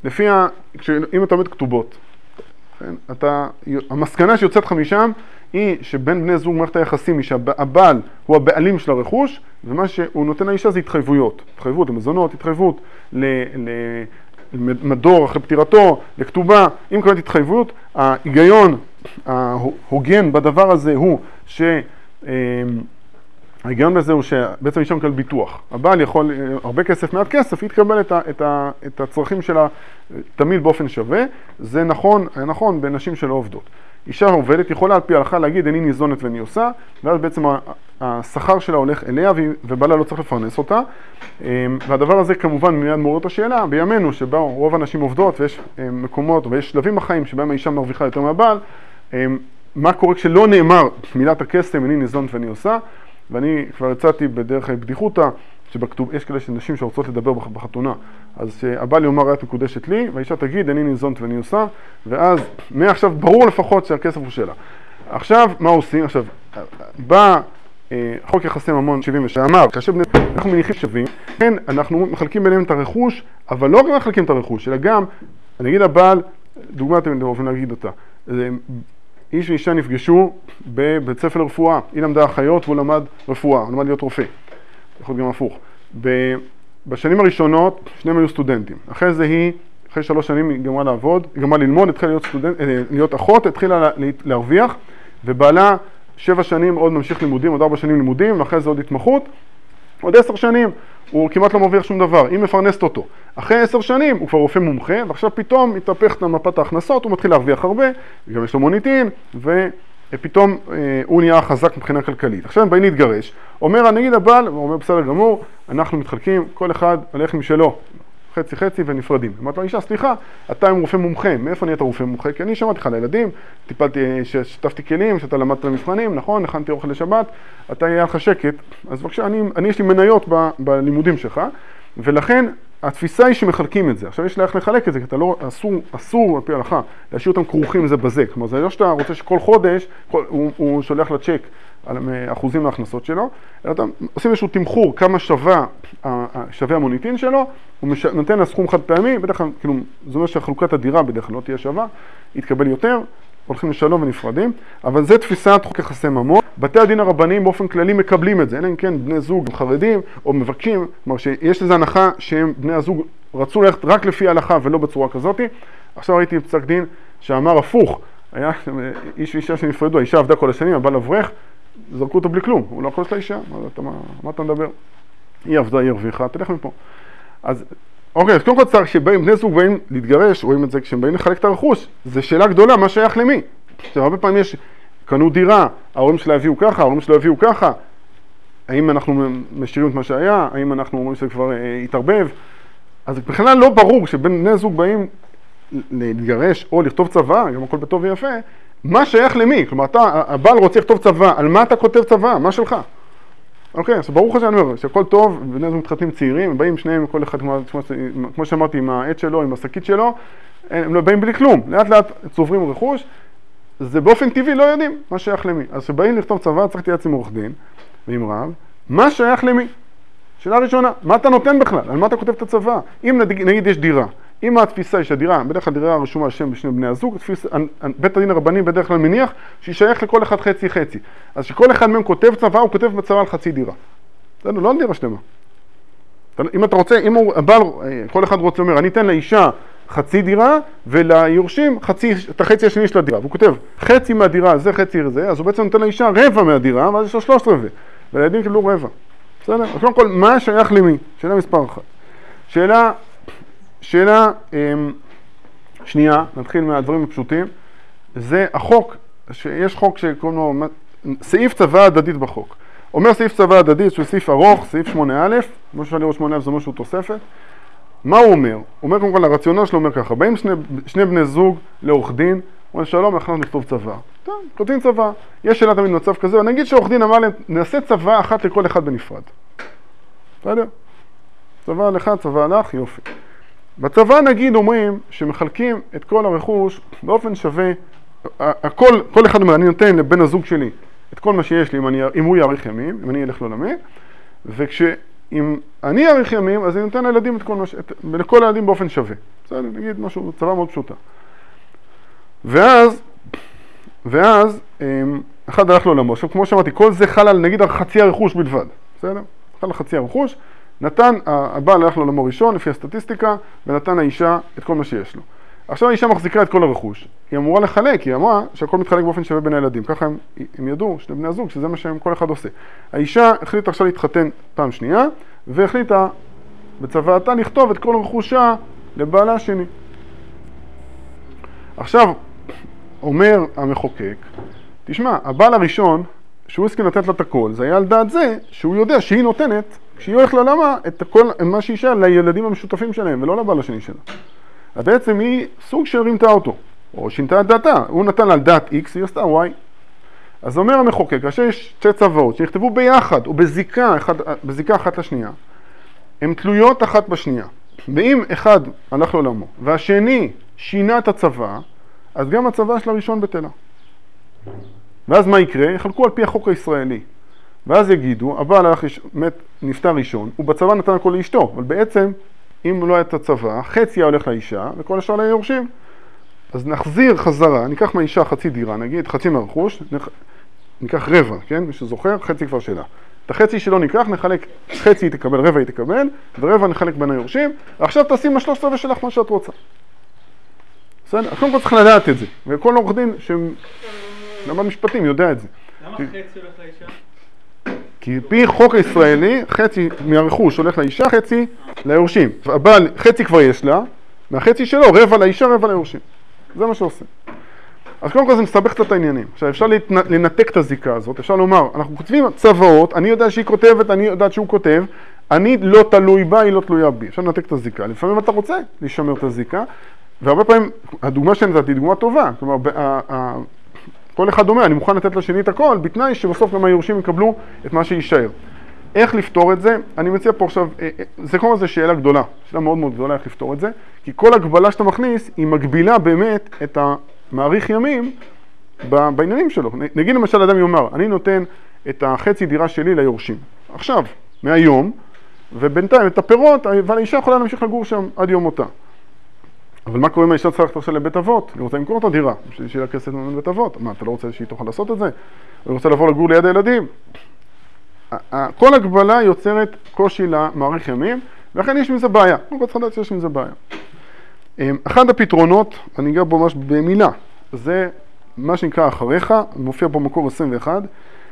לפי, ה... כש... אם אתה עומד כתובות, כן? אתה... המסקנה שיוצאת לך משם היא שבין בני זוג מערכת היחסים היא שהבעל הוא הבעלים של הרכוש, ומה שהוא נותן לאישה זה התחייבויות, התחייבות למזונות, התחייבות ל... ל... מדור אחרי פטירתו, לכתובה, אם קוראים התחייבות, ההיגיון ההוגן בדבר הזה הוא ש... ההיגיון בזה הוא שבעצם אישה מקבל ביטוח. הבעל יכול, הרבה כסף, מעט כסף, יתקבל את, ה, את, ה, את הצרכים שלה תמיד באופן שווה. זה נכון, נכון בנשים שלא עובדות. אישה עובדת יכולה על פי ההלכה להגיד, אני ניזונת ואני עושה, ואז בעצם השכר שלה הולך אליה, ובעלה לא צריך לפרנס אותה. והדבר הזה כמובן מיד מעורר את השאלה, בימינו שבה רוב הנשים עובדות, ויש מקומות, ויש שלבים בחיים שבהם האישה מרוויחה יותר מהבעל, מה קורה כשלא נאמר מילת הקסם, אני ניזונת ואני עושה, ואני כבר יצאתי בדרך בדיחותא, שבכתוב, יש כאלה נשים שרוצות לדבר בחתונה, אז שהבעל יאמר את מקודשת לי, והאישה תגיד, אני ניזונת ואני עושה, ואז מעכשיו ברור לפחות שהכסף הוא שלה. עכשיו, מה עושים? עכשיו, בא חוק יחסי ממון שבעים ושבע, אמר, כאשר אנחנו מניחים שווים, כן, אנחנו מחלקים ביניהם את הרכוש, אבל לא רק מחלקים את הרכוש, אלא גם, אני אגיד הבעל, דוגמה אתם אוהבים להגיד אותה, איש ואישה נפגשו בבית ספר לרפואה, היא למדה אחיות והוא למד רפואה, הוא למד להיות רופא, יכול להיות גם הפוך. בשנים הראשונות שניהם היו סטודנטים, אחרי זה היא, אחרי שלוש שנים היא גמרה לעבוד, היא גמרה ללמוד, התחילה להיות, סטודנט, להיות אחות, התחילה להרוויח, ובעלה שבע שנים עוד ממשיך לימודים, עוד ארבע שנים לימודים, ואחרי זה עוד התמחות, עוד עשר שנים הוא כמעט לא מרוויח שום דבר, היא מפרנסת אותו. אחרי עשר שנים הוא כבר רופא מומחה, ועכשיו פתאום מתהפך את מפת ההכנסות, הוא מתחיל להרוויח הרבה, גם יש לו מוניטין, ופתאום אה, הוא נהיה חזק מבחינה כלכלית. עכשיו הם באים להתגרש, אומר, נגיד הבעל, הוא אומר בסדר גמור, אנחנו מתחלקים, כל אחד הולך משלו, חצי חצי ונפרדים. אמרת לו, אישה, סליחה, אתה עם רופא מומחה, מאיפה נהיית רופא מומחה? כי אני שמעתי לך לילדים, טיפלתי, ששתפתי כלים, שאתה למדת למבחנים, נכון, הכנתי אוכל לשבת, אתה יהיה לך שקט, אז בבקשה, אני, אני יש לי מניות ב, בלימודים שלך, ולכן התפיסה היא שמחלקים את זה. עכשיו יש לה איך לחלק את זה, כי אתה לא, אסור, אסור על פי ההלכה, להשאיר אותם כרוכים זה בזה. כלומר, זה לא שאתה רוצה שכל חודש, כל, הוא, הוא שולח לצ'ק על אחוזים מההכנסות שלו, אלא אתה עושים איזשהו תמחור, כמה שווה, שווה המוניטין שלו, הוא מש, נותן לה סכום חד פעמי, בדרך כלל, כאילו, זה אומר שחלוקת הדירה בדרך כלל לא תהיה שווה, יתקבל יותר, הולכים לשלום ונפרדים, אבל זה תפיסת חוק יחסי ממון. בתי הדין הרבניים באופן כללי מקבלים את זה, אלא אם כן בני זוג חרדים או מבקשים, כלומר שיש לזה הנחה שהם בני הזוג רצו ללכת רק לפי ההלכה ולא בצורה כזאת. עכשיו ראיתי פסק דין שאמר הפוך, היה איש ואישה שנפרדו, האישה עבדה כל השנים, הבעל אברך, זרקו אותו בלי כלום, הוא לא יכול להיות לאישה, מה, אתה, מה, מה אתה מדבר? היא עבדה, היא הרוויחה, תלך מפה. אז אוקיי, אז קודם כל צריך שבאים בני זוג באים להתגרש, רואים את זה כשהם באים לחלק את הרכוש, זה שאלה גדולה, מה שייך למי? עכשיו, הרבה פעמים יש, קנו דירה, ההורים שלה הביאו ככה, ההורים שלה הביאו ככה, האם אנחנו משאירים את מה שהיה, האם אנחנו אומרים שזה כבר אה, התערבב, אז בכלל לא ברור שבין בני זוג באים להתגרש או לכתוב צבא, גם הכל בטוב ויפה, מה שייך למי? כלומר, אתה, הבעל רוצה לכתוב צבא, על מה אתה כותב צבא? מה שלך? אוקיי, אז ברור לך שאני אומר, שהכל טוב, בני זוג מתחתנים צעירים, הם באים שניהם, כל אחד, כמו, כמו שאמרתי, עם העט שלו, עם השקית שלו, הם לא באים בלי כלום, לאט לאט צוברים רכוש, זה באופן טבעי לא יודעים מה שייך למי. אז כשבאים לכתוב צבא, צריך להתייעץ עם עורך דין ועם רב, מה שייך למי? שאלה ראשונה, מה אתה נותן בכלל? על מה אתה כותב את הצבא? אם נגיד יש דירה, אם התפיסה היא שהדירה, בדרך כלל דירה רשומה על שם בשני בני הזוג, תפיס, בית הדין הרבני בדרך כלל מניח שישייך לכל אחד חצי חצי. אז שכל אחד מהם כותב צבא, הוא כותב בצבא על חצי דירה. זה לא על דירה שלמה. אם אתה רוצה, אם הוא, הבעל, כל אחד רוצה אומר, אני אתן לאישה חצי דירה, וליורשים חצי, את החצי השני של הדירה. והוא כותב, חצי מהדירה, זה חצי זה, אז הוא בעצם נותן לאישה רבע מהדירה, ואז יש לו שלושת רבע. ולילדים קיבלו רבע. בסדר? אז קודם כל, מה שייך למי? שאלה מספר אחת. שאלה, שאלה שנייה, נתחיל מהדברים הפשוטים, זה החוק, שיש חוק שקוראים לו, סעיף צוואה הדדית בחוק. אומר סעיף צוואה הדדית, שהוא סעיף ארוך, סעיף שמונה א', כמו שאפשר לראות שמונה א' זה משהו תוספת. מה הוא אומר? הוא אומר קודם כל, הרציונל שלו אומר ככה, באים שני, שני בני זוג לעורך דין, אומרים שלום, אנחנו נכתוב צוואה. טוב, כותבים צוואה. יש שאלה תמיד מצב כזה, אבל נגיד שעורך דין אמר להם, נעשה צוואה אחת לכל אחד בנפרד. בסדר? צוואה לך, צוואה לך, יופי. בצוואה נגיד אומרים שמחלקים את כל הרכוש באופן שווה, הכל, כל אחד אומר, אני נותן לבן הזוג שלי את כל מה שיש לי, אם, אני, אם הוא יאריך ימים, אם אני אלך לו למד, וכש... אם אני אאריך ימים, אז אני נותן לילדים את כל מה ש... לכל הילדים באופן שווה. בסדר, נגיד משהו, צבא מאוד פשוטה. ואז, ואז, אחד הלך לעולמו. עכשיו, כמו שאמרתי, כל זה חל על, נגיד, על חצי הרכוש בלבד. בסדר? חל על חצי הרכוש. נתן, הבעל הלך לעולמו ראשון, לפי הסטטיסטיקה, ונתן האישה את כל מה שיש לו. עכשיו האישה מחזיקה את כל הרכוש. היא אמורה לחלק, היא אמרה שהכל מתחלק באופן שווה בין הילדים. ככה הם, הם ידעו, שני בני הזוג, שזה מה שהם כל אחד עושה. האישה החליטה עכשיו להתחתן פעם שנייה, והחליטה בצוואתה לכתוב את כל רכושה לבעלה השני. עכשיו, אומר המחוקק, תשמע, הבעל הראשון, שהוא הסכים לתת לה את הכל, זה היה על דעת זה שהוא יודע שהיא נותנת, כשהיא הולכת לעולמה, את הכל, מה שישאר לילדים המשותפים שלהם, ולא לבעל השני שלה. אז בעצם היא סוג של רימתה אותו, או שינתה את דעתה. הוא נתן על דעת X, היא עשתה Y. אז אומר המחוקק, כאשר יש שתי צוואות שנכתבו ביחד, או בזיקה, אחד, בזיקה אחת לשנייה, הן תלויות אחת בשנייה. ואם אחד הלך לעולמו, והשני שינה את הצוואה, אז גם הצוואה של הראשון בטלה. ואז מה יקרה? יחלקו על פי החוק הישראלי. ואז יגידו, הבעל הלך, מת, נפטר ראשון, הוא בצבא נתן הכל לאשתו, אבל בעצם, אם לא הייתה צבא, חצי היה הולך לאישה, וכל השאר לה יורשים. אז נחזיר חזרה, ניקח מהאישה חצי דירה, נגיד, חצי מהרכוש, נח... ניקח רבע, כן? מי שזוכר, חצי כבר שלה. את החצי שלו ניקח, נחלק, חצי היא תקבל, רבע היא תקבל, ורבע נחלק בין היורשים, ועכשיו תשים השלוש רבע שלך מה שאת רוצה. בסדר? אז קודם כל צריך לדעת את זה, וכל עורך דין שלמד משפטים יודע את זה. למה חצי הולך לאישה? כי פי חוק הישראלי, חצי מהרכוש הולך לאישה, חצי ליורשים. הבעל, חצי כבר יש לה, מהחצי שלו, רבע לאישה, רבע ליורשים. זה מה שעושה. אז קודם כל זה מסתבך את העניינים. עכשיו אפשר לנתק את הזיקה הזאת, אפשר לומר, אנחנו כותבים צוואות, אני יודע שהיא כותבת, אני יודעת שהוא כותב, אני לא תלוי בה, היא לא תלויה בי. אפשר לנתק את הזיקה. לפעמים אתה רוצה לשמר את הזיקה, והרבה פעמים, הדוגמה שאני נתתי היא דוגמה טובה. כלומר, כל אחד אומר, אני מוכן לתת לשני את הכל, בתנאי שבסוף גם היורשים יקבלו את מה שישאר. איך לפתור את זה? אני מציע פה עכשיו, זה כמו זה שאלה גדולה, שאלה מאוד מאוד גדולה איך לפתור את זה, כי כל הגבלה שאתה מכניס, היא מגבילה באמת את המעריך ימים בעניינים שלו. נגיד למשל, אדם יאמר, אני נותן את החצי דירה שלי ליורשים. עכשיו, מהיום, ובינתיים את הפירות, אבל האישה יכולה להמשיך לגור שם עד יום מותה. אבל מה קורה אם האישה צריכה ללכת לבית אבות? היא רוצה למכור את הדירה, בשביל שיהיה לה כסף לבית אבות. מה, אתה לא רוצה שהיא תוכל לעשות את זה? היא רוצה לבוא לגור ליד הילדים. כל הגבלה יוצרת קושי למעריך ימים, ולכן יש מזה בעיה. אני רוצה לדעת שיש מזה בעיה. אחד הפתרונות, אני אגע בו ממש במילה, זה מה שנקרא אחריך, מופיע פה מקור עשרים ואחת,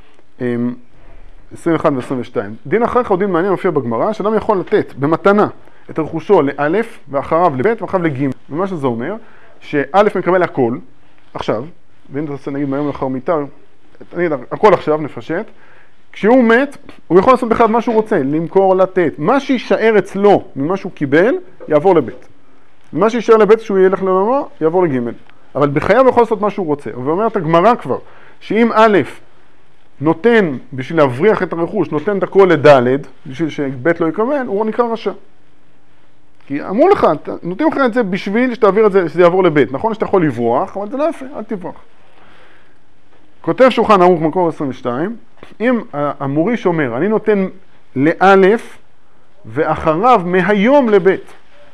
עשרים ואחת ו-עשרים ושתיים. דין אחריך הוא דין מעניין, מופיע בגמרא, שאדם יכול לתת במתנה את רכושו לאלף, ואחריו לבית, ואחריו לגימל. ומה שזה אומר, שאלף מקבל הכל, עכשיו, ואם אתה עושה נגיד מהיום לאחר מיטה, נגיד הכל עכשיו, נפשט, כשהוא מת, הוא יכול לעשות בכלל מה שהוא רוצה, למכור, לתת. מה שישאר אצלו ממה שהוא קיבל, יעבור לבית. ומה שישאר לבית כשהוא ילך לעולמו, יעבור לגימל. אבל בחייו הוא יכול לעשות מה שהוא רוצה. ואומרת הגמרא כבר, שאם א' נותן, בשביל להבריח את הרכוש, נותן את הכל לדלת, בשביל שבית לא יקבל, הוא נקרא רשע. כי אמרו לך, נותנים לך את זה בשביל שתעביר את זה, שזה יעבור לבית. נכון שאתה יכול לברוח, אבל זה לא יפה, אל תברח. כותב שולחן ערוך מקור עשרים ושתיים, אם המוריש אומר, אני נותן לאלף, ואחריו מהיום לבית.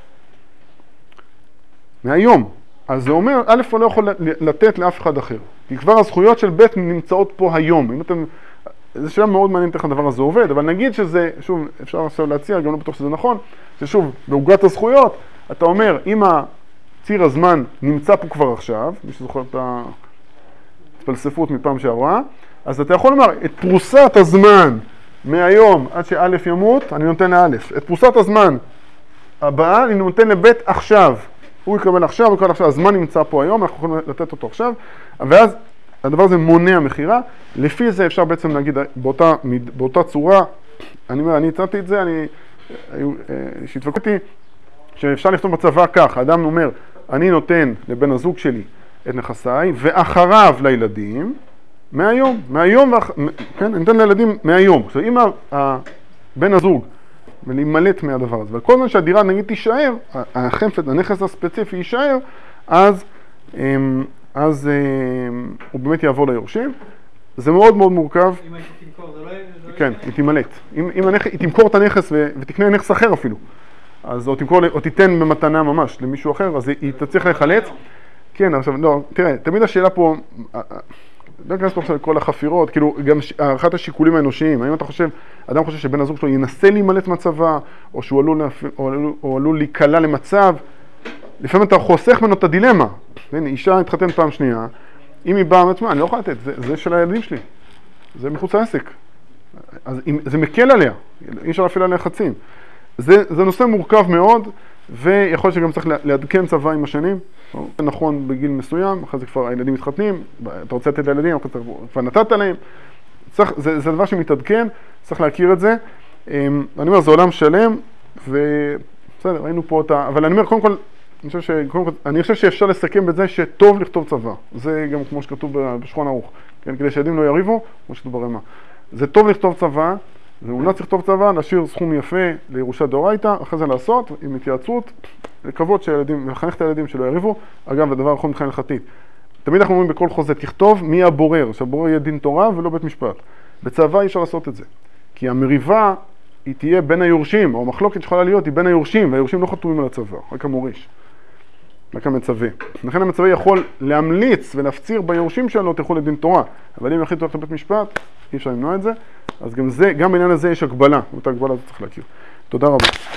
מהיום. אז זה אומר, א' הוא לא יכול לתת לאף אחד אחר. כי כבר הזכויות של בית נמצאות פה היום. אם אתם, זה שאלה מאוד מעניינת איך הדבר הזה עובד, אבל נגיד שזה, שוב, אפשר עכשיו להציע, גם לא בטוח שזה נכון, ששוב, בעוגת הזכויות, אתה אומר, אם ציר הזמן נמצא פה כבר עכשיו, מי שזוכר את הפלספות מפעם שעברה, אז אתה יכול לומר, את פרוסת הזמן מהיום עד שא' ימות, אני נותן לא'. את פרוסת הזמן הבאה, אני נותן לבית עכשיו. הוא יקבל עכשיו, הוא יקבל עכשיו, הזמן נמצא פה היום, אנחנו יכולים לתת אותו עכשיו, ואז הדבר הזה מונע מחירה. לפי זה אפשר בעצם להגיד, באותה, באותה צורה, אני אומר, אני הצעתי את זה, אני, שהתווכחתי, שאפשר לכתוב בצבא כך, האדם אומר, אני נותן לבן הזוג שלי את נכסיי, ואחריו לילדים, מהיום, מהיום, ואח... כן, אני נותן לילדים מהיום. עכשיו, אם בן הזוג, ולהימלט מהדבר הזה, וכל זמן שהדירה נגיד תישאר, החפץ, הנכס הספציפי יישאר, אז, אז הוא באמת יעבור ליורשים. זה מאוד מאוד מורכב. אם היא תמכור, זה לא יהיה... כן, היא תימלט. אם, אם הנכ... היא תמכור את הנכס ו... ותקנה נכס אחר אפילו. אז או תמכור, או תיתן במתנה ממש למישהו אחר, אז היא תצליח להיחלץ. כן, עכשיו, לא, תראה, תמיד השאלה פה, לא אכנס פה עכשיו לכל החפירות, כאילו, גם הערכת השיקולים האנושיים, האם אתה חושב, אדם חושב שבן הזוג שלו ינסה להימלט מצבה, או שהוא עלול, או עלול, או עלול להיקלע למצב, לפעמים אתה חוסך ממנו את הדילמה. הנה, אישה התחתן פעם שנייה, אם היא באה, אומרת, מה, אני לא יכולה לתת, זה, זה של הילדים שלי, זה מחוץ לעסק. אז זה מקל עליה, אי אפשר להפעיל עליה חצים. זה, זה נושא מורכב מאוד, ויכול להיות שגם צריך לעדכן צבא עם השנים. זה נכון בגיל מסוים, אחרי זה כבר הילדים מתחתנים, אתה רוצה לתת לילדים, כבר נתת להם. צריך, זה, זה דבר שמתעדכן, צריך להכיר את זה. אני אומר, זה עולם שלם, ובסדר, ראינו פה אותה, אבל אני אומר, קודם כל, אני חושב, ש... קודם כל, אני חושב שאפשר לסכם בזה שטוב לכתוב צבא. זה גם כמו שכתוב בשולחן ערוך, כן? כדי שילדים לא יריבו, כמו שכתוב ברמה. זה טוב לכתוב צבא, זה מומלץ לכתוב צבא, להשאיר סכום יפה לירושה דאורייתא, אחרי זה לעשות, עם התייעצות, לקוות שהילדים, לחנך את הילדים שלא יריבו. אגב, הדבר האחרון מבחינה הלכתית. תמיד אנחנו אומרים בכל חוזה, תכתוב מי הבורר, שהבורר יהיה דין תורה ולא בית משפט. בצבא אי אפשר לעשות את זה. כי המריבה היא תהיה בין היורשים, או המחלוקת שיכולה להיות היא בין היורשים, והיורשים לא חתומים על הצבא, רק המוריש. רק המצווה. לכן המצווה יכול להמליץ ולהפציר ביורשים שלו, תלכו לדין תורה. אבל אם יחליטו ללכת לבית משפט, אי אפשר למנוע את זה. אז גם זה, גם בעניין הזה יש הגבלה. אותה הגבלה הזאת צריך להכיר. תודה רבה.